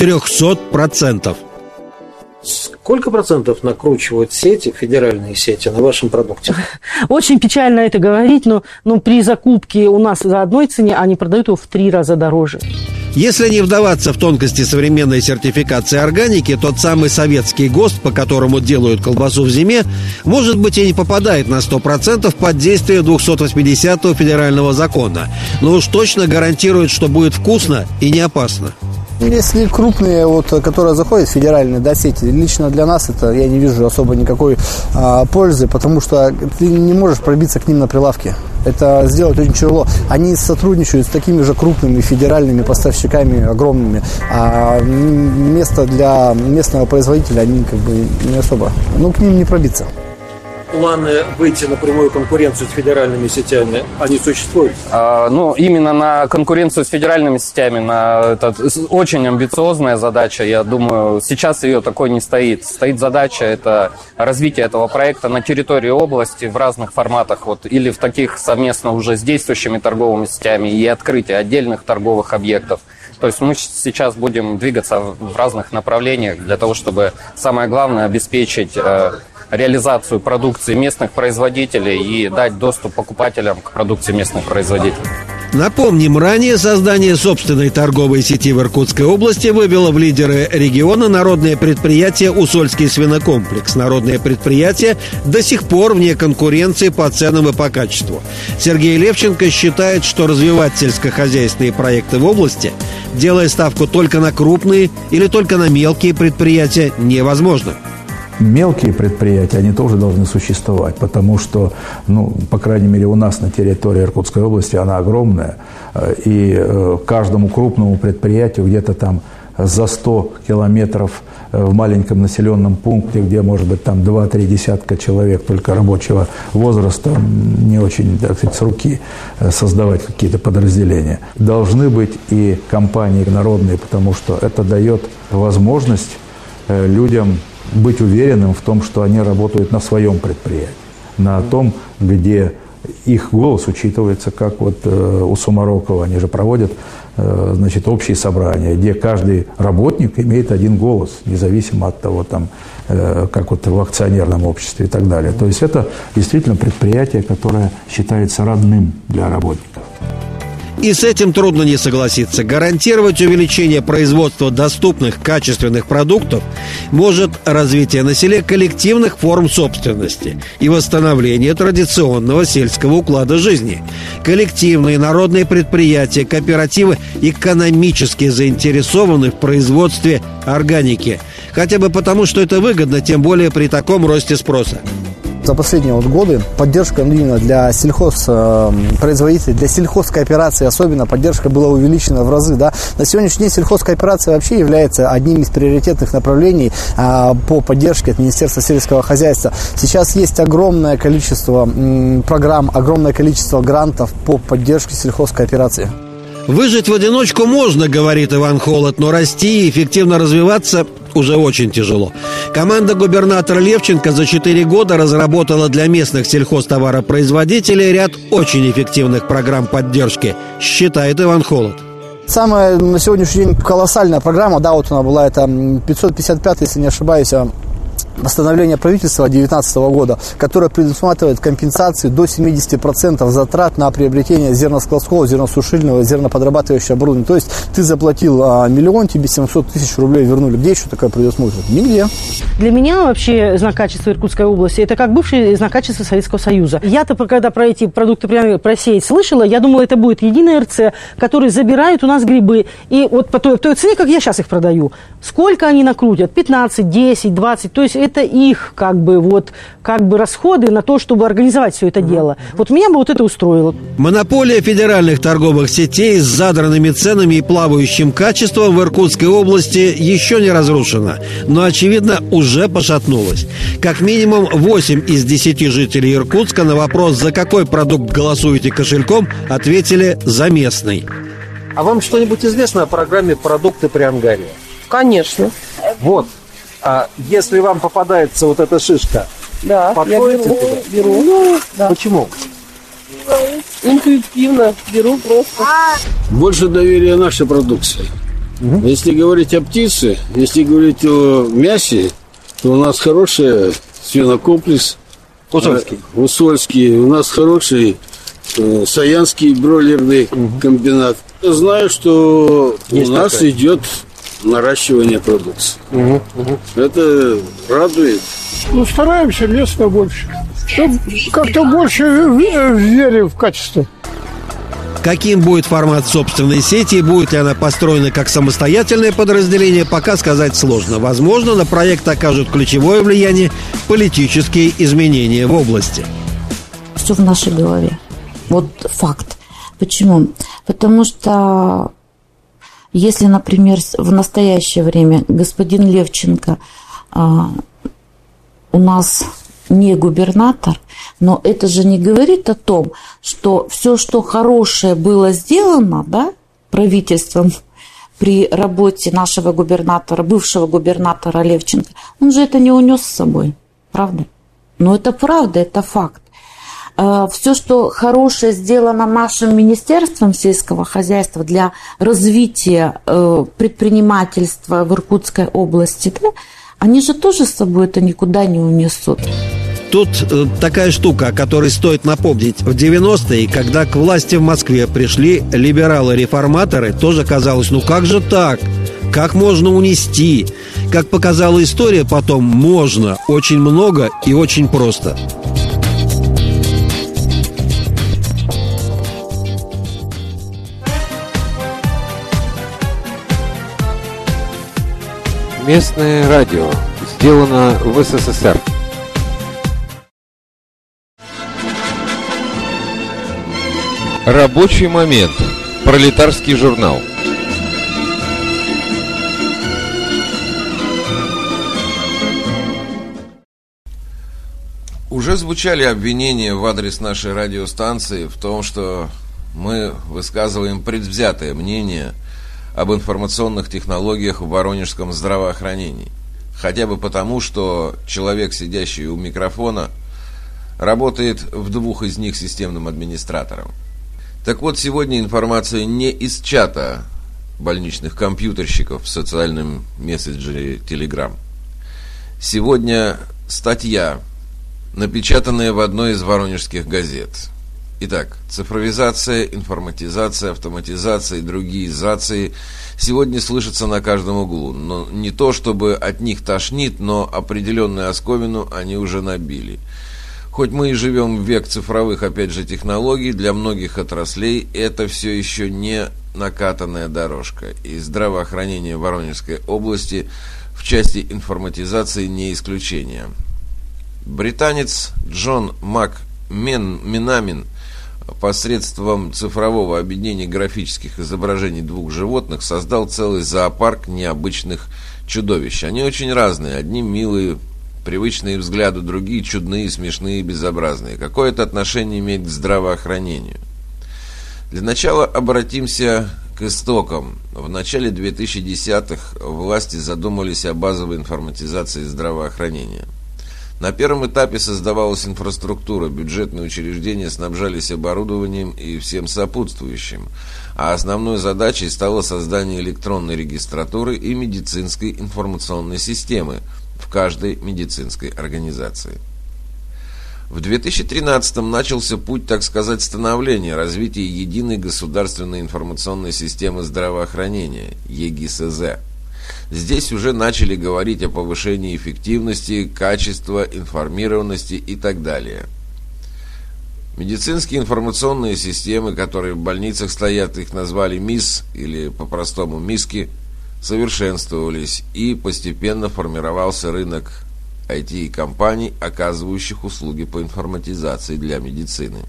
300%. Сколько процентов накручивают сети, федеральные сети, на вашем продукте? Очень печально это говорить, но при закупке у нас за одной цене они продают его в 3 раза дороже. Если не вдаваться в тонкости современной сертификации органики, тот самый советский ГОСТ, по которому делают колбасу в зиме, может быть и не попадает на 100% под действие 280-го федерального закона, но уж точно гарантирует, что будет вкусно и не опасно. Если крупные, которые заходят в федеральные сети, лично для нас это я не вижу особо никакой пользы, потому что ты не можешь пробиться к ним на прилавке. Это сделать очень тяжело. Они сотрудничают с такими же крупными федеральными поставщиками, огромными, а место для местного производителя они не особо. К ним не пробиться. Планы выйти на прямую конкуренцию с федеральными сетями, они существуют? Именно на конкуренцию с федеральными сетями, это очень амбициозная задача. Я думаю, сейчас ее такой не стоит. Стоит задача, это развитие этого проекта на территории области в разных форматах, или в таких совместно уже с действующими торговыми сетями и открытие отдельных торговых объектов. То есть мы сейчас будем двигаться в разных направлениях для того, чтобы, самое главное, обеспечить реализацию продукции местных производителей и дать доступ покупателям к продукции местных производителей. Напомним, ранее создание собственной торговой сети в Иркутской области вывело в лидеры региона народное предприятие «Усольский свинокомплекс». Народное предприятие до сих пор вне конкуренции по ценам и по качеству. Сергей Левченко считает, что развивать сельскохозяйственные проекты в области, делая ставку только на крупные или только на мелкие предприятия, невозможно. Мелкие предприятия, они тоже должны существовать, потому что, по крайней мере, у нас на территории Иркутской области она огромная, и каждому крупному предприятию где-то там за 100 километров в маленьком населенном пункте, где, может быть, там 2-3 десятка человек только рабочего возраста, не очень, так сказать, с руки создавать какие-то подразделения. Должны быть и компании народные, потому что это дает возможность людям быть уверенным в том, что они работают на своем предприятии, на том, где их голос учитывается, как у Сумарокова, они же проводят, общие собрания, где каждый работник имеет один голос, независимо от того, как в акционерном обществе и так далее. То есть это действительно предприятие, которое считается родным для работников. И с этим трудно не согласиться. Гарантировать увеличение производства доступных, качественных продуктов может развитие на селе коллективных форм собственности и восстановление традиционного сельского уклада жизни. Коллективные народные предприятия, кооперативы экономически заинтересованы в производстве органики. Хотя бы потому, что это выгодно, тем более при таком росте спроса. за последние годы поддержка именно для сельхозпроизводителей, для сельхозкооперации особенно поддержка была увеличена в разы. Да? На сегодняшний день сельхозкооперация вообще является одним из приоритетных направлений по поддержке от Министерства сельского хозяйства. Сейчас есть огромное количество программ, огромное количество грантов по поддержке сельхозкооперации. Выжить в одиночку можно, говорит Иван Холод, но расти и эффективно развиваться уже очень тяжело. Команда губернатора Левченко за 4 года разработала для местных сельхозтоваропроизводителей ряд очень эффективных программ поддержки, считает Иван Холод. Самая на сегодняшний день колоссальная программа, да, вот она была, это 555, если не ошибаюсь, постановление правительства 2019 года, которое предусматривает компенсацию до 70% затрат на приобретение зерноскладского, зерносушильного, зерноподрабатывающего оборудования. То есть ты заплатил миллион, тебе 700 тысяч рублей вернули. Где еще такое предусмотрено? Нигде. Для меня вообще знак качества Иркутской области – это как бывший знак качества Советского Союза. Я-то, когда про эти продукты просеять слышала, я думала, это будет единый РЦ, который забирает у нас грибы. И вот по той цене, как я сейчас их продаю, сколько они накрутят? 15, 10, 20. То есть это их как бы расходы на то, чтобы организовать все это дело. Вот меня бы вот это устроило. Монополия федеральных торговых сетей с задранными ценами и плавающим качеством в Иркутской области еще не разрушена, но, очевидно, уже пошатнулась. Как минимум 8 из 10 жителей Иркутска на вопрос, за какой продукт голосуете кошельком, ответили за местный. А вам что-нибудь известно о программе «Продукты при Ангаре»? Конечно. Вот. А если вам попадается вот эта шишка, Да, подходите я беру. Да. Почему? Интуитивно беру просто. Больше доверия нашей продукции. Если говорить о птице, если говорить о мясе, то у нас хороший свинокомплекс. Усольский. У нас хороший Саянский бройлерный комбинат. Я знаю, что Есть у нас такая. идет наращивание продукции. Это радует. Ну, стараемся местно больше. Чтобы как-то больше верим в качество. Каким будет формат собственной сети и будет ли она построена как самостоятельное подразделение, пока сказать сложно. Возможно, на проект окажут ключевое влияние политические изменения в области. Все в нашей голове. Вот факт. Почему? Потому что если, например, в настоящее время господин Левченко у нас не губернатор, но это же не говорит о том, что все, что хорошее было сделано, да, правительством при работе нашего губернатора, бывшего губернатора Левченко, он же это не унес с собой, правда? Но это правда, это факт. Все, что хорошее сделано нашим Министерством сельского хозяйства для развития предпринимательства в Иркутской области, да, они же тоже с собой это никуда не унесут. Тут такая штука, о которой стоит напомнить. В 90-е, когда к власти в Москве пришли либералы-реформаторы, тоже казалось, ну как же так? Как можно унести? Как показала история потом, можно. Очень много и очень просто. Местное радио. Сделано в СССР. Рабочий момент. Пролетарский журнал. Уже звучали обвинения в адрес нашей радиостанции в том, что мы высказываем предвзятое мнение об информационных технологиях в воронежском здравоохранении. Хотя бы потому, что человек, сидящий у микрофона, работает в 2 из них системным администратором. Так вот, сегодня информация не из чата больничных компьютерщиков в социальном мессенджере Telegram. Сегодня статья, напечатанная в одной из воронежских газет. Итак, цифровизация, информатизация, автоматизация и другие зации сегодня слышатся на каждом углу. Но не то, чтобы от них тошнит, но определенную оскомину они уже набили. Хоть мы и живем в век цифровых, опять же, технологий, для многих отраслей это все еще не накатанная дорожка. И здравоохранение Воронежской области в части информатизации не исключение. Британец Джон Макменамин посредством цифрового объединения графических изображений двух животных создал целый зоопарк необычных чудовищ. Они очень разные. Одни милые, привычные взгляду, другие чудные, смешные, безобразные. Какое это отношение имеет к здравоохранению? Для начала обратимся к истокам. В начале 2010-х власти задумались о базовой информатизации здравоохранения. На первом этапе создавалась инфраструктура, бюджетные учреждения снабжались оборудованием и всем сопутствующим, а основной задачей стало создание электронной регистратуры и медицинской информационной системы в каждой медицинской организации. В 2013-м начался путь, так сказать, становления, развития единой государственной информационной системы здравоохранения, ЕГИСЗ. Здесь уже начали говорить о повышении эффективности, качества, информированности и так далее. Медицинские информационные системы, которые в больницах стоят, их назвали МИС или по-простому МИСки, совершенствовались, и постепенно формировался рынок IT-компаний, оказывающих услуги по информатизации для медицины.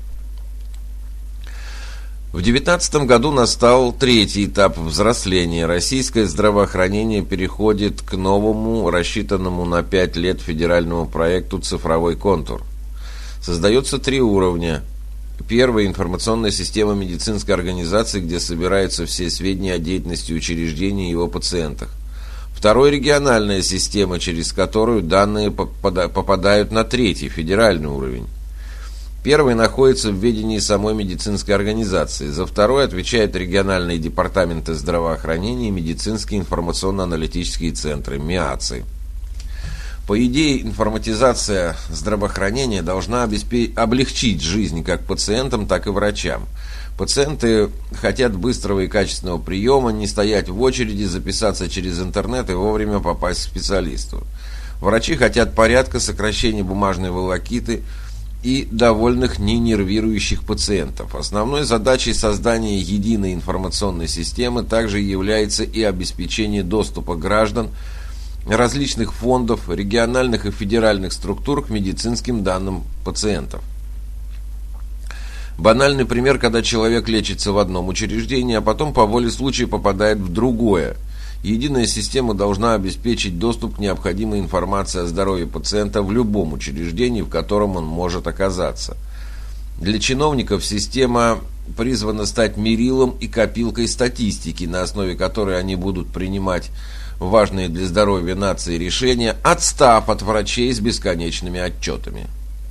В 2019 году настал третий этап взросления. Российское здравоохранение переходит к новому, рассчитанному на 5 лет федеральному проекту «Цифровой контур». Создается 3 уровня. Первый – информационная система медицинской организации, где собираются все сведения о деятельности учреждения и его пациентах. Второй – региональная система, через которую данные попадают на 3-й, федеральный уровень. Первый находится в ведении самой медицинской организации. За второй отвечают региональные департаменты здравоохранения и медицинские информационно-аналитические центры, МИАЦИ. По идее, информатизация здравоохранения должна облегчить жизнь как пациентам, так и врачам. Пациенты хотят быстрого и качественного приема, не стоять в очереди, записаться через интернет и вовремя попасть к специалисту. Врачи хотят порядка, сокращения бумажной волокиты и довольных, не нервирующих пациентов. Основной задачей создания единой информационной системы также является и обеспечение доступа граждан, различных фондов, региональных и федеральных структур к медицинским данным пациентов. Банальный пример, когда человек лечится в одном учреждении, а потом по воле случая попадает в другое. Единая система должна обеспечить доступ к необходимой информации о здоровье пациента в любом учреждении, в котором он может оказаться. Для чиновников система призвана стать мерилом и копилкой статистики, на основе которой они будут принимать важные для здоровья нации решения, отстав от врачей с бесконечными отчетами.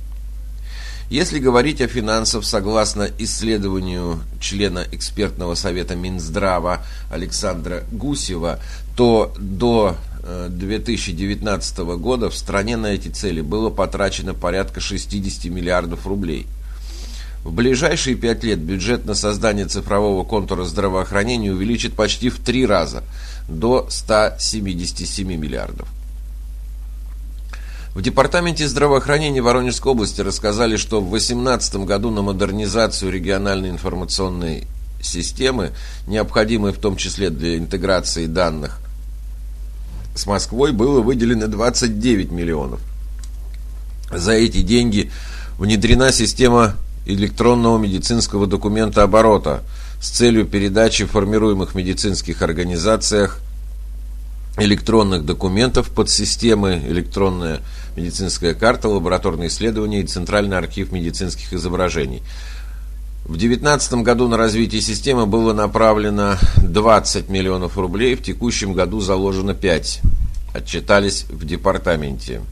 Если говорить о финансах, согласно исследованию члена экспертного совета Минздрава Александра Гусева, то до 2019 года в стране на эти цели было потрачено порядка 60 миллиардов рублей. В ближайшие 5 лет бюджет на создание цифрового контура здравоохранения увеличит почти в 3 раза, до 177 миллиардов. В Департаменте здравоохранения Воронежской области рассказали, что в 2018 году на модернизацию региональной информационной системы, необходимой в том числе для интеграции данных с Москвой, было выделено 29 миллионов. За эти деньги внедрена система электронного медицинского документа оборота с целью передачи в формируемых медицинских организациях электронных документов под системы электронная медицинская карта, лабораторные исследования и центральный архив медицинских изображений. В 2019 году на развитие системы было направлено 20 миллионов рублей, в текущем году заложено 5. Отчитались в департаменте.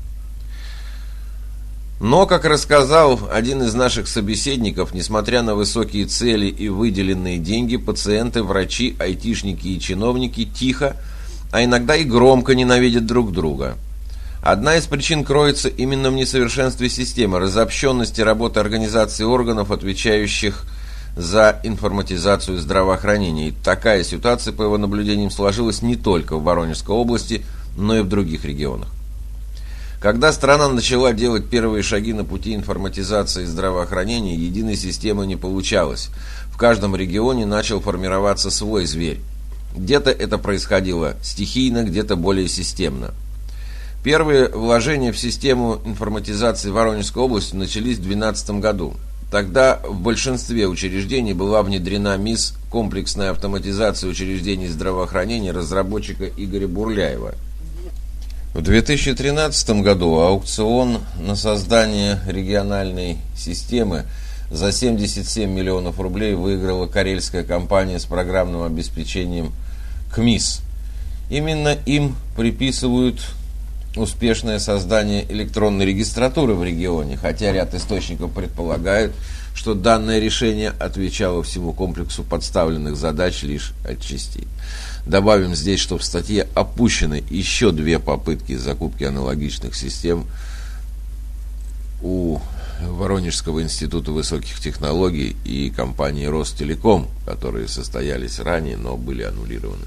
Но, как рассказал один из наших собеседников, несмотря на высокие цели и выделенные деньги, пациенты, врачи, айтишники и чиновники тихо, а иногда и громко ненавидят друг друга. Одна из причин кроется именно в несовершенстве системы, разобщенности работы организаций и органов, отвечающих за информатизацию здравоохранения. И такая ситуация, по его наблюдениям, сложилась не только в Воронежской области, но и в других регионах. Когда страна начала делать первые шаги на пути информатизации здравоохранения, единой системы не получалось. В каждом регионе начал формироваться свой зверь. Где-то это происходило стихийно, где-то более системно. Первые вложения в систему информатизации Воронежской области начались в 2012 году. Тогда в большинстве учреждений была внедрена МИС «Комплексная автоматизация учреждений здравоохранения» разработчика Игоря Бурляева. В 2013 году аукцион на создание региональной системы за 77 миллионов рублей выиграла карельская компания с программным обеспечением КМИС. Именно им приписывают успешное создание электронной регистратуры в регионе, хотя ряд источников предполагает, что данное решение отвечало всему комплексу подставленных задач лишь отчасти. Добавим здесь, что в статье опущены еще 2 попытки закупки аналогичных систем у Воронежского института высоких технологий и компании Ростелеком, которые состоялись ранее, но были аннулированы.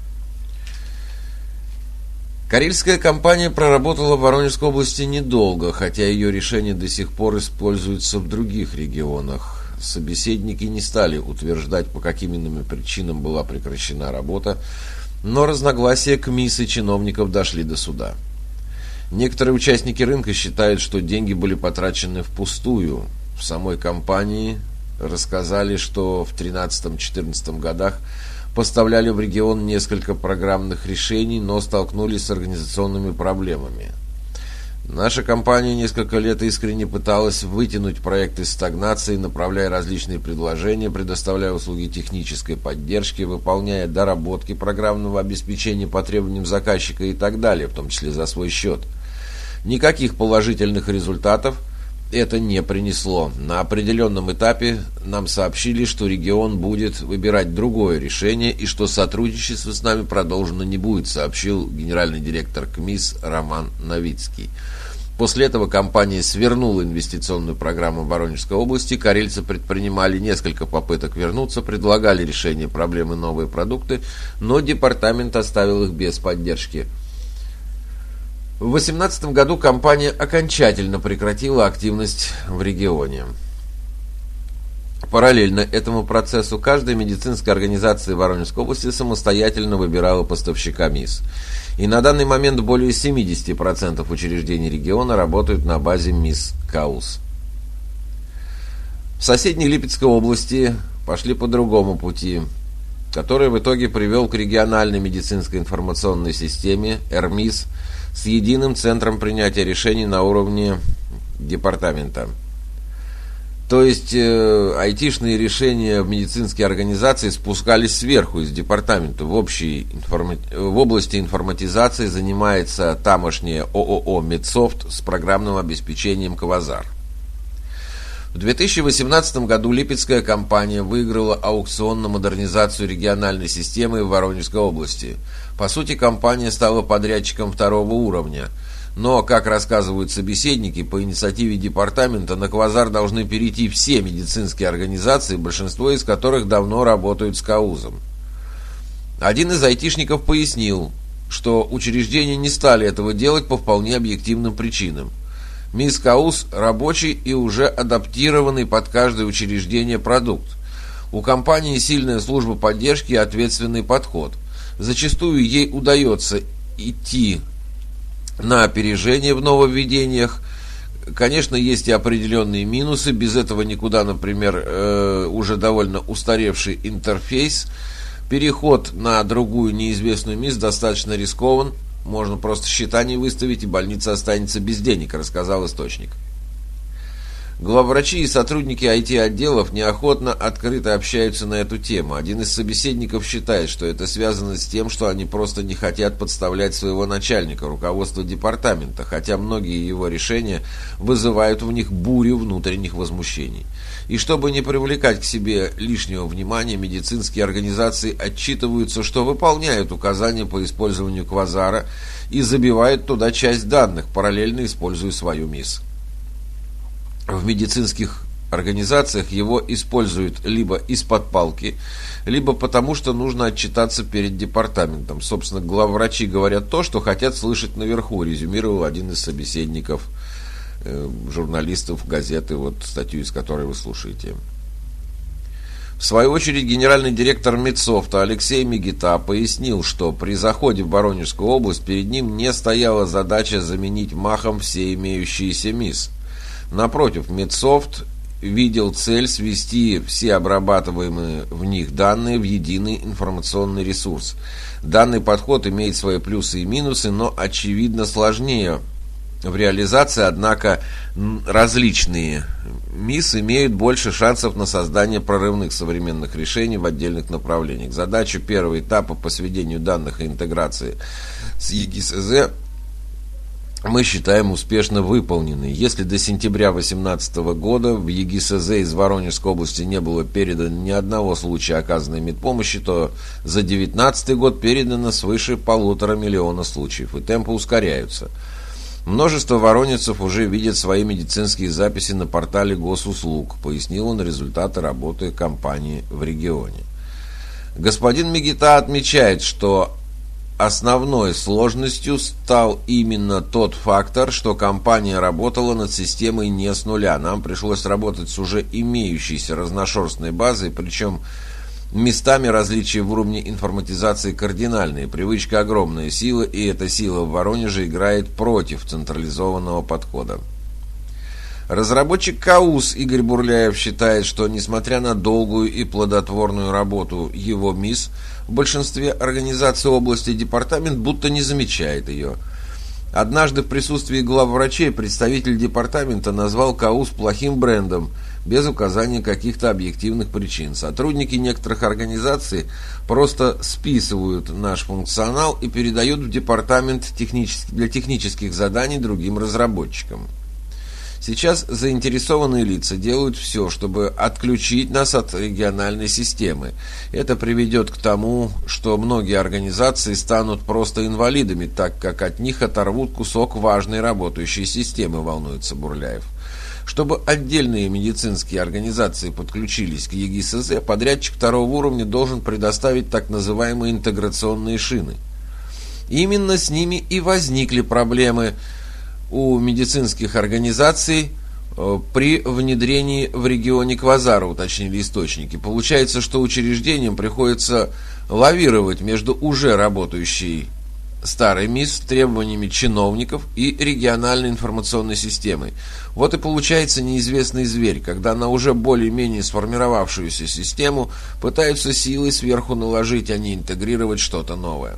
Карельская компания проработала в Воронежской области недолго, хотя ее решение до сих пор используется в других регионах. Собеседники не стали утверждать, по каким именно причинам была прекращена работа, но разногласия КМИС и чиновников дошли до суда. Некоторые участники рынка считают, что деньги были потрачены впустую. В самой компании рассказали, что в 2013-2014 годах поставляли в регион несколько программных решений, но столкнулись с организационными проблемами. Наша компания несколько лет искренне пыталась вытянуть проект из стагнации, направляя различные предложения, предоставляя услуги технической поддержки, выполняя доработки программного обеспечения по требованиям заказчика и так далее, в том числе за свой счет. Никаких положительных результатов это не принесло. На определенном этапе нам сообщили, что регион будет выбирать другое решение и что сотрудничество с нами продолжено не будет, сообщил генеральный директор КМИС Роман Новицкий. После этого компания свернула инвестиционную программу в Воронежской области. Карельцы предпринимали несколько попыток вернуться, предлагали решение проблемы новые продукты, но департамент оставил их без поддержки. В 2018 году компания окончательно прекратила активность в регионе. Параллельно этому процессу каждая медицинская организация Воронежской области самостоятельно выбирала поставщика МИС. И на данный момент более 70% учреждений региона работают на базе МИС КАУС. В соседней Липецкой области пошли по другому пути, который в итоге привел к региональной медицинской информационной системе РМИС с единым центром принятия решений на уровне департамента. То есть айтишные решения в медицинские организации спускались сверху из департамента. В области информатизации занимается тамошнее ООО «Медсофт» с программным обеспечением «Квазар». В 2018 году Липецкая компания выиграла аукцион на модернизацию региональной системы в Воронежской области. По сути, компания стала подрядчиком второго уровня. Но, как рассказывают собеседники, по инициативе департамента на «Квазар» должны перейти все медицинские организации, большинство из которых давно работают с КАУЗом. Один из айтишников пояснил, что учреждения не стали этого делать по вполне объективным причинам. МИС КАУЗ – рабочий и уже адаптированный под каждое учреждение продукт. У компании сильная служба поддержки и ответственный подход. Зачастую ей удается идти на опережение в нововведениях. Конечно, есть и определенные минусы. Без этого никуда, например, уже довольно устаревший интерфейс. Переход на другую неизвестную МИС достаточно рискован. Можно просто счета не выставить, и больница останется без денег, рассказал источник. Главврачи и сотрудники IT-отделов неохотно открыто общаются на эту тему. Один из собеседников считает, что это связано с тем, что они просто не хотят подставлять своего начальника, руководство департамента, хотя многие его решения вызывают в них бурю внутренних возмущений. И чтобы не привлекать к себе лишнего внимания, медицинские организации отчитываются, что выполняют указания по использованию «Квазара» и забивают туда часть данных, параллельно используя свою МИС. В медицинских организациях его используют либо из-под палки, либо потому, что нужно отчитаться перед департаментом. Собственно, главврачи говорят то, что хотят слышать наверху, резюмировал один из собеседников журналистов газеты, вот статью из которой вы слушаете. В свою очередь, генеральный директор Медсофта Алексей Мигита пояснил, что при заходе в Воронежскую область перед ним не стояла задача заменить махом все имеющиеся МИС. Напротив, Медсофт видел цель свести все обрабатываемые в них данные в единый информационный ресурс. Данный подход имеет свои плюсы и минусы, но очевидно сложнее в реализации, однако различные МИС имеют больше шансов на создание прорывных современных решений в отдельных направлениях. Задачу первого этапа по сведению данных и интеграции с ЕГИСЗ мы считаем успешно выполненной. Если до сентября 2018 года в ЕГИСЗ из Воронежской области не было передано ни одного случая оказанной медпомощи, то за 2019 год передано свыше 1,5 миллиона случаев, и темпы ускоряются. Множество воронежцев уже видят свои медицинские записи на портале госуслуг, пояснил он результаты работы компании в регионе. Господин Мигита отмечает, что основной сложностью стал именно тот фактор, что компания работала над системой не с нуля. Нам пришлось работать с уже имеющейся разношерстной базой, причем местами различия в уровне информатизации кардинальные. Привычка огромная сила, и эта сила в Воронеже играет против централизованного подхода. Разработчик КАУС Игорь Бурляев считает, что несмотря на долгую и плодотворную работу его МИС, в большинстве организаций области департамент будто не замечает ее. Однажды в присутствии главврачей представитель департамента назвал КАУС плохим брендом, без указания каких-то объективных причин. Сотрудники некоторых организаций просто списывают наш функционал и передают в департамент для технических заданий другим разработчикам. Сейчас заинтересованные лица делают все, чтобы отключить нас от региональной системы. Это приведет к тому, что многие организации станут просто инвалидами, так как от них оторвут кусок важной работающей системы, волнуется Бурляев. Чтобы отдельные медицинские организации подключились к ЕГИСЗ, подрядчик второго уровня должен предоставить так называемые интеграционные шины. Именно с ними и возникли проблемы у медицинских организаций при внедрении в регионе Квазара, уточнили источники. Получается, что учреждениям приходится лавировать между уже работающей старой МИС, требованиями чиновников и региональной информационной системой. Вот и получается неизвестный зверь, когда на уже более-менее сформировавшуюся систему пытаются силой сверху наложить, а не интегрировать что-то новое.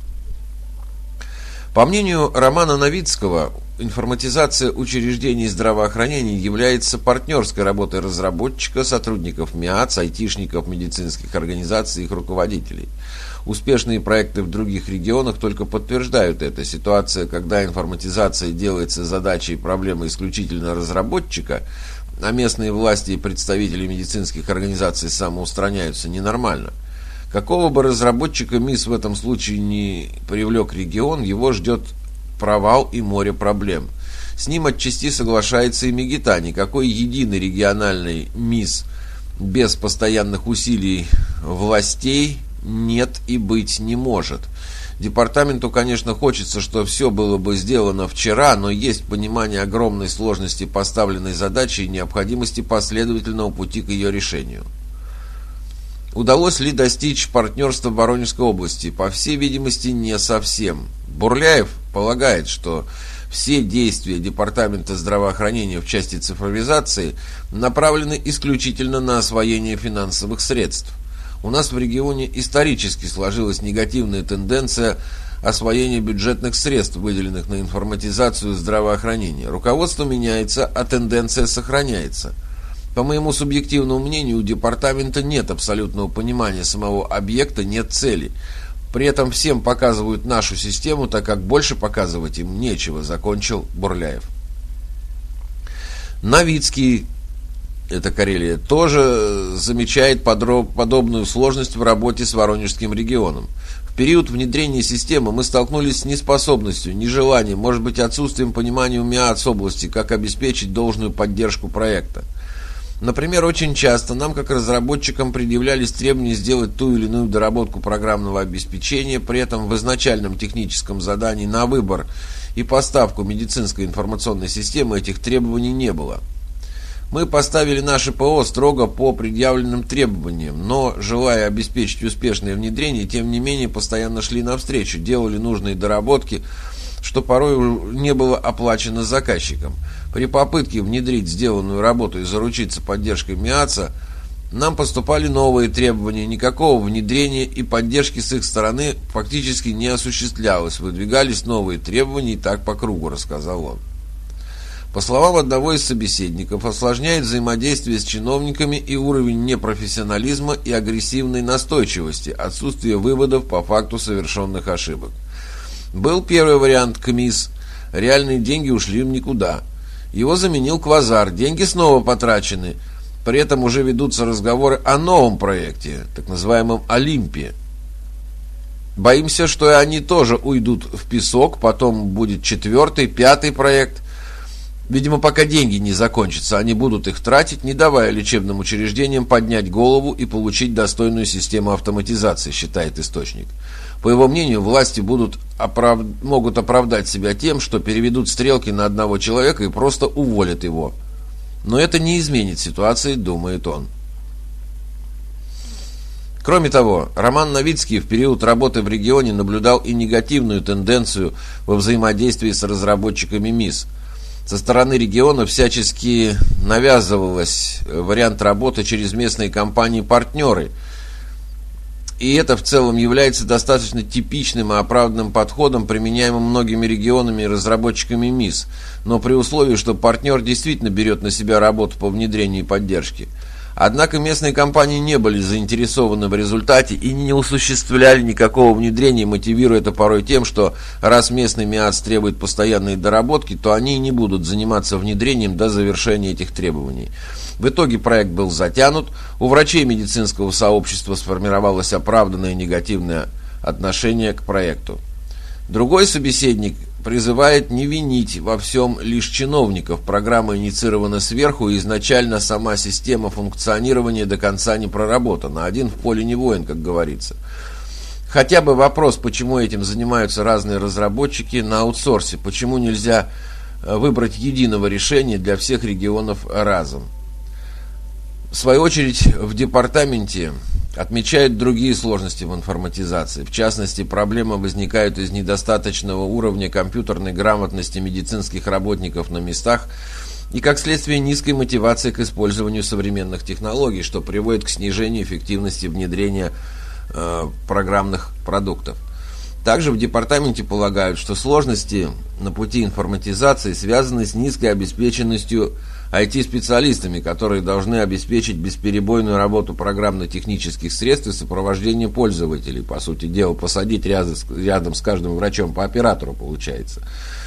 По мнению Романа Новицкого, информатизация учреждений здравоохранения является партнерской работой разработчика, сотрудников МИАЦ, айтишников, медицинских организаций и их руководителей. Успешные проекты в других регионах только подтверждают это. Ситуация, когда информатизация делается задачей и проблемой исключительно разработчика, а местные власти и представители медицинских организаций самоустраняются, ненормально. Какого бы разработчика МИС в этом случае не привлек регион, его ждет провал и море проблем. С ним отчасти соглашается и Мигита. Никакой единой региональной МИС без постоянных усилий властей нет и быть не может. Департаменту, конечно, хочется, что все было бы сделано вчера, но есть понимание огромной сложности поставленной задачи и необходимости последовательного пути к ее решению. Удалось ли достичь партнерства в Воронежской области? По всей видимости, не совсем. Бурляев полагает, что все действия Департамента здравоохранения в части цифровизации направлены исключительно на освоение финансовых средств. У нас в регионе исторически сложилась негативная тенденция освоения бюджетных средств, выделенных на информатизацию здравоохранения. Руководство меняется, а тенденция сохраняется. По моему субъективному мнению, у департамента нет абсолютного понимания самого объекта, нет цели. При этом всем показывают нашу систему, так как больше показывать им нечего, закончил Бурляев. Новицкий, это Карелия, тоже замечает подобную сложность в работе с Воронежским регионом. В период внедрения системы мы столкнулись с неспособностью, нежеланием, может быть, отсутствием понимания у МИАЦ области, как обеспечить должную поддержку проекта. Например, очень часто нам, как разработчикам, предъявлялись требования сделать ту или иную доработку программного обеспечения, при этом в изначальном техническом задании на выбор и поставку медицинской информационной системы этих требований не было. Мы поставили наше ПО строго по предъявленным требованиям, но, желая обеспечить успешное внедрение, тем не менее постоянно шли навстречу, делали нужные доработки, что порой не было оплачено заказчиком. При попытке внедрить сделанную работу и заручиться поддержкой МИАЦа, нам поступали новые требования, никакого внедрения и поддержки с их стороны фактически не осуществлялось, выдвигались новые требования и так по кругу, рассказал он. По словам одного из собеседников, осложняет взаимодействие с чиновниками и уровень непрофессионализма и агрессивной настойчивости, отсутствие выводов по факту совершенных ошибок. Был первый вариант КМИС, реальные деньги ушли в никуда. Его заменил Квазар, деньги снова потрачены, при этом уже ведутся разговоры о новом проекте, так называемом Олимпе. Боимся, что и они тоже уйдут в песок, потом будет 4-й, 5-й проект. Видимо, пока деньги не закончатся, они будут их тратить, не давая лечебным учреждениям поднять голову и получить достойную систему автоматизации, считает источник. По его мнению, власти могут оправдать себя тем, что переведут стрелки на одного человека и просто уволят его. Но это не изменит ситуации, думает он. Кроме того, Роман Новицкий в период работы в регионе наблюдал и негативную тенденцию во взаимодействии с разработчиками МИС. Со стороны региона всячески навязывался вариант работы через местные компании-партнеры. И это в целом является достаточно типичным и оправданным подходом, применяемым многими регионами и разработчиками МИС, но при условии, что партнер действительно берет на себя работу по внедрению и поддержке. Однако местные компании не были заинтересованы в результате и не осуществляли никакого внедрения, мотивируя это порой тем, что раз местный МИАЦ требует постоянной доработки, то они и не будут заниматься внедрением до завершения этих требований. В итоге проект был затянут, у врачей медицинского сообщества сформировалось оправданное негативное отношение к проекту. Другой собеседник призывает не винить во всем лишь чиновников. Программа инициирована сверху, и изначально сама система функционирования до конца не проработана. Один в поле не воин, как говорится. Хотя бы вопрос, почему этим занимаются разные разработчики на аутсорсе, почему нельзя выбрать единого решения для всех регионов разом. В свою очередь, в департаменте отмечают другие сложности в информатизации. В частности, проблемы возникают из недостаточного уровня компьютерной грамотности медицинских работников на местах и, как следствие, низкой мотивации к использованию современных технологий, что приводит к снижению эффективности внедрения программных продуктов. Также в департаменте полагают, что сложности на пути информатизации связаны с низкой обеспеченностью IT-специалистами, которые должны обеспечить бесперебойную работу программно-технических средств и сопровождение пользователей. По сути дела, посадить рядом с каждым врачом по оператору получается.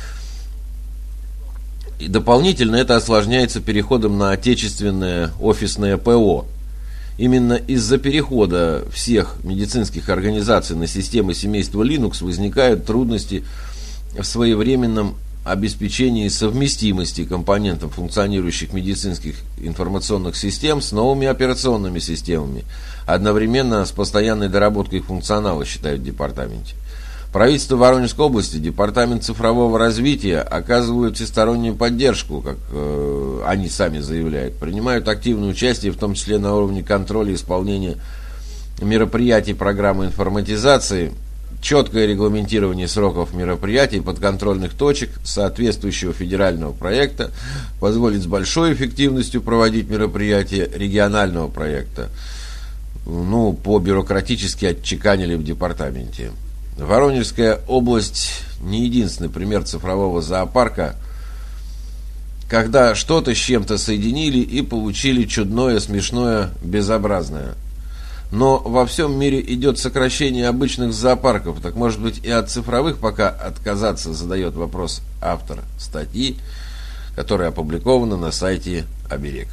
И дополнительно это осложняется переходом на отечественное офисное ПО. Именно из-за перехода всех медицинских организаций на системы семейства Linux возникают трудности в своевременном обеспечении совместимости компонентов функционирующих медицинских информационных систем с новыми операционными системами, одновременно с постоянной доработкой их функционала, считают в департаменте. Правительство Воронежской области, департамент цифрового развития оказывают всестороннюю поддержку, как они сами заявляют, принимают активное участие, в том числе на уровне контроля исполнения мероприятий программы информатизации, четкое регламентирование сроков мероприятий, подконтрольных точек соответствующего федерального проекта позволит с большой эффективностью проводить мероприятия регионального проекта. По-бюрократически отчеканили в департаменте. Воронежская область не единственный пример цифрового зоопарка, когда что-то с чем-то соединили и получили чудное, смешное, безобразное. Но во всем мире идет сокращение обычных зоопарков. Так может быть и от цифровых пока отказаться, задает вопрос автор статьи, которая опубликована на сайте Оберег.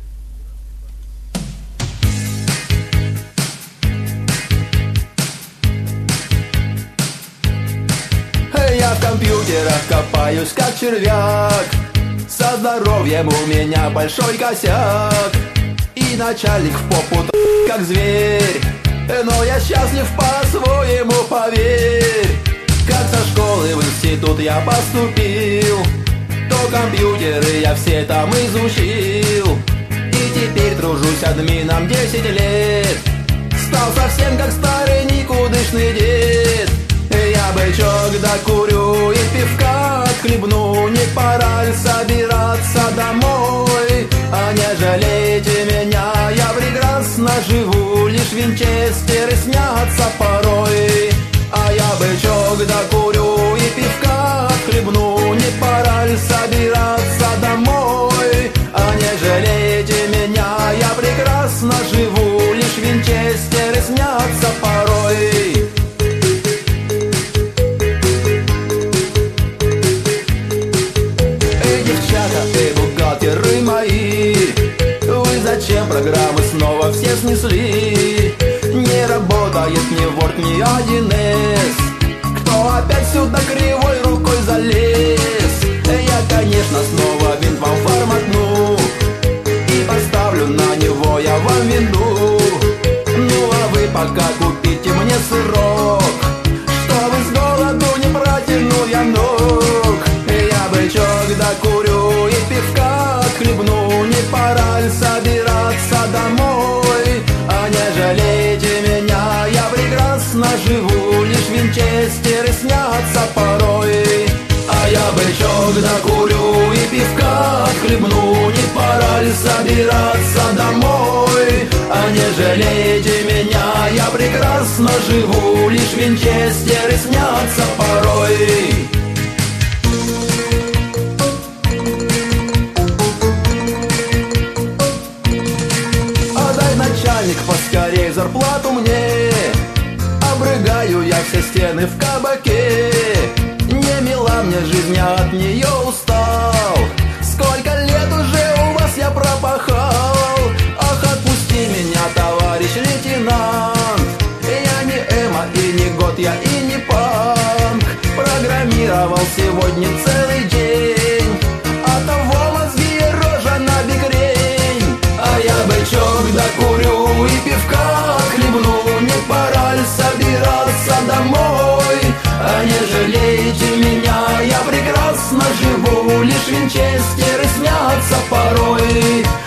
Я в компьютерах копаюсь как червяк, со здоровьем у меня большой косяк, и начальник в попу как зверь, но я счастлив по-своему, поверь. Как со школы в институт я поступил, то компьютеры я все там изучил. И теперь тружусь админом 10 лет. Стал совсем как старый никудышный дед. Я бычок докурю и пивка отхлебну. Не пора ли собираться домой? А не жалейте меня, я прекрасно живу. Лишь винчестеры снятся порой. А я бычок докурю и пивка отхлебну. Не пора ли собираться домой? А не жалейте меня, я прекрасно живу. Лишь винчестеры снятся порой. Бухгалтеры мои, вы зачем программы снова все снесли? Не работает ни Word, ни 1С. Кто опять сюда кривой рукой залез? Я, конечно, снова винт вам форматну и поставлю на него я вам винду. Ну а вы пока купите мне сырок, чтобы с голоду не протянул я ног. Я бычок докурю и пивка отхлебну. Не пора ли собираться домой? А не жалейте меня, я прекрасно живу. Лишь винчестеры снятся порой. А я бычок докурю и пивка отхлебну. Не пора ли собираться домой? А не жалейте меня, я прекрасно живу. Лишь винчестеры снятся порой. Начальник, поскорей зарплату мне. Обрыгаю я все стены в кабаке. Не мила мне жизнь, я от нее устал. Сколько лет уже у вас я пропахал. Ах, отпусти меня, товарищ лейтенант. Я не Эма и не год, я и не панк. Программировал сегодня целый день. А того мозги и рожа на бикрень. А я бычок докурю и пивка хлебну. Не пора ли собираться домой? А не жалейте меня, я прекрасно живу. Лишь винчестеры снятся порой.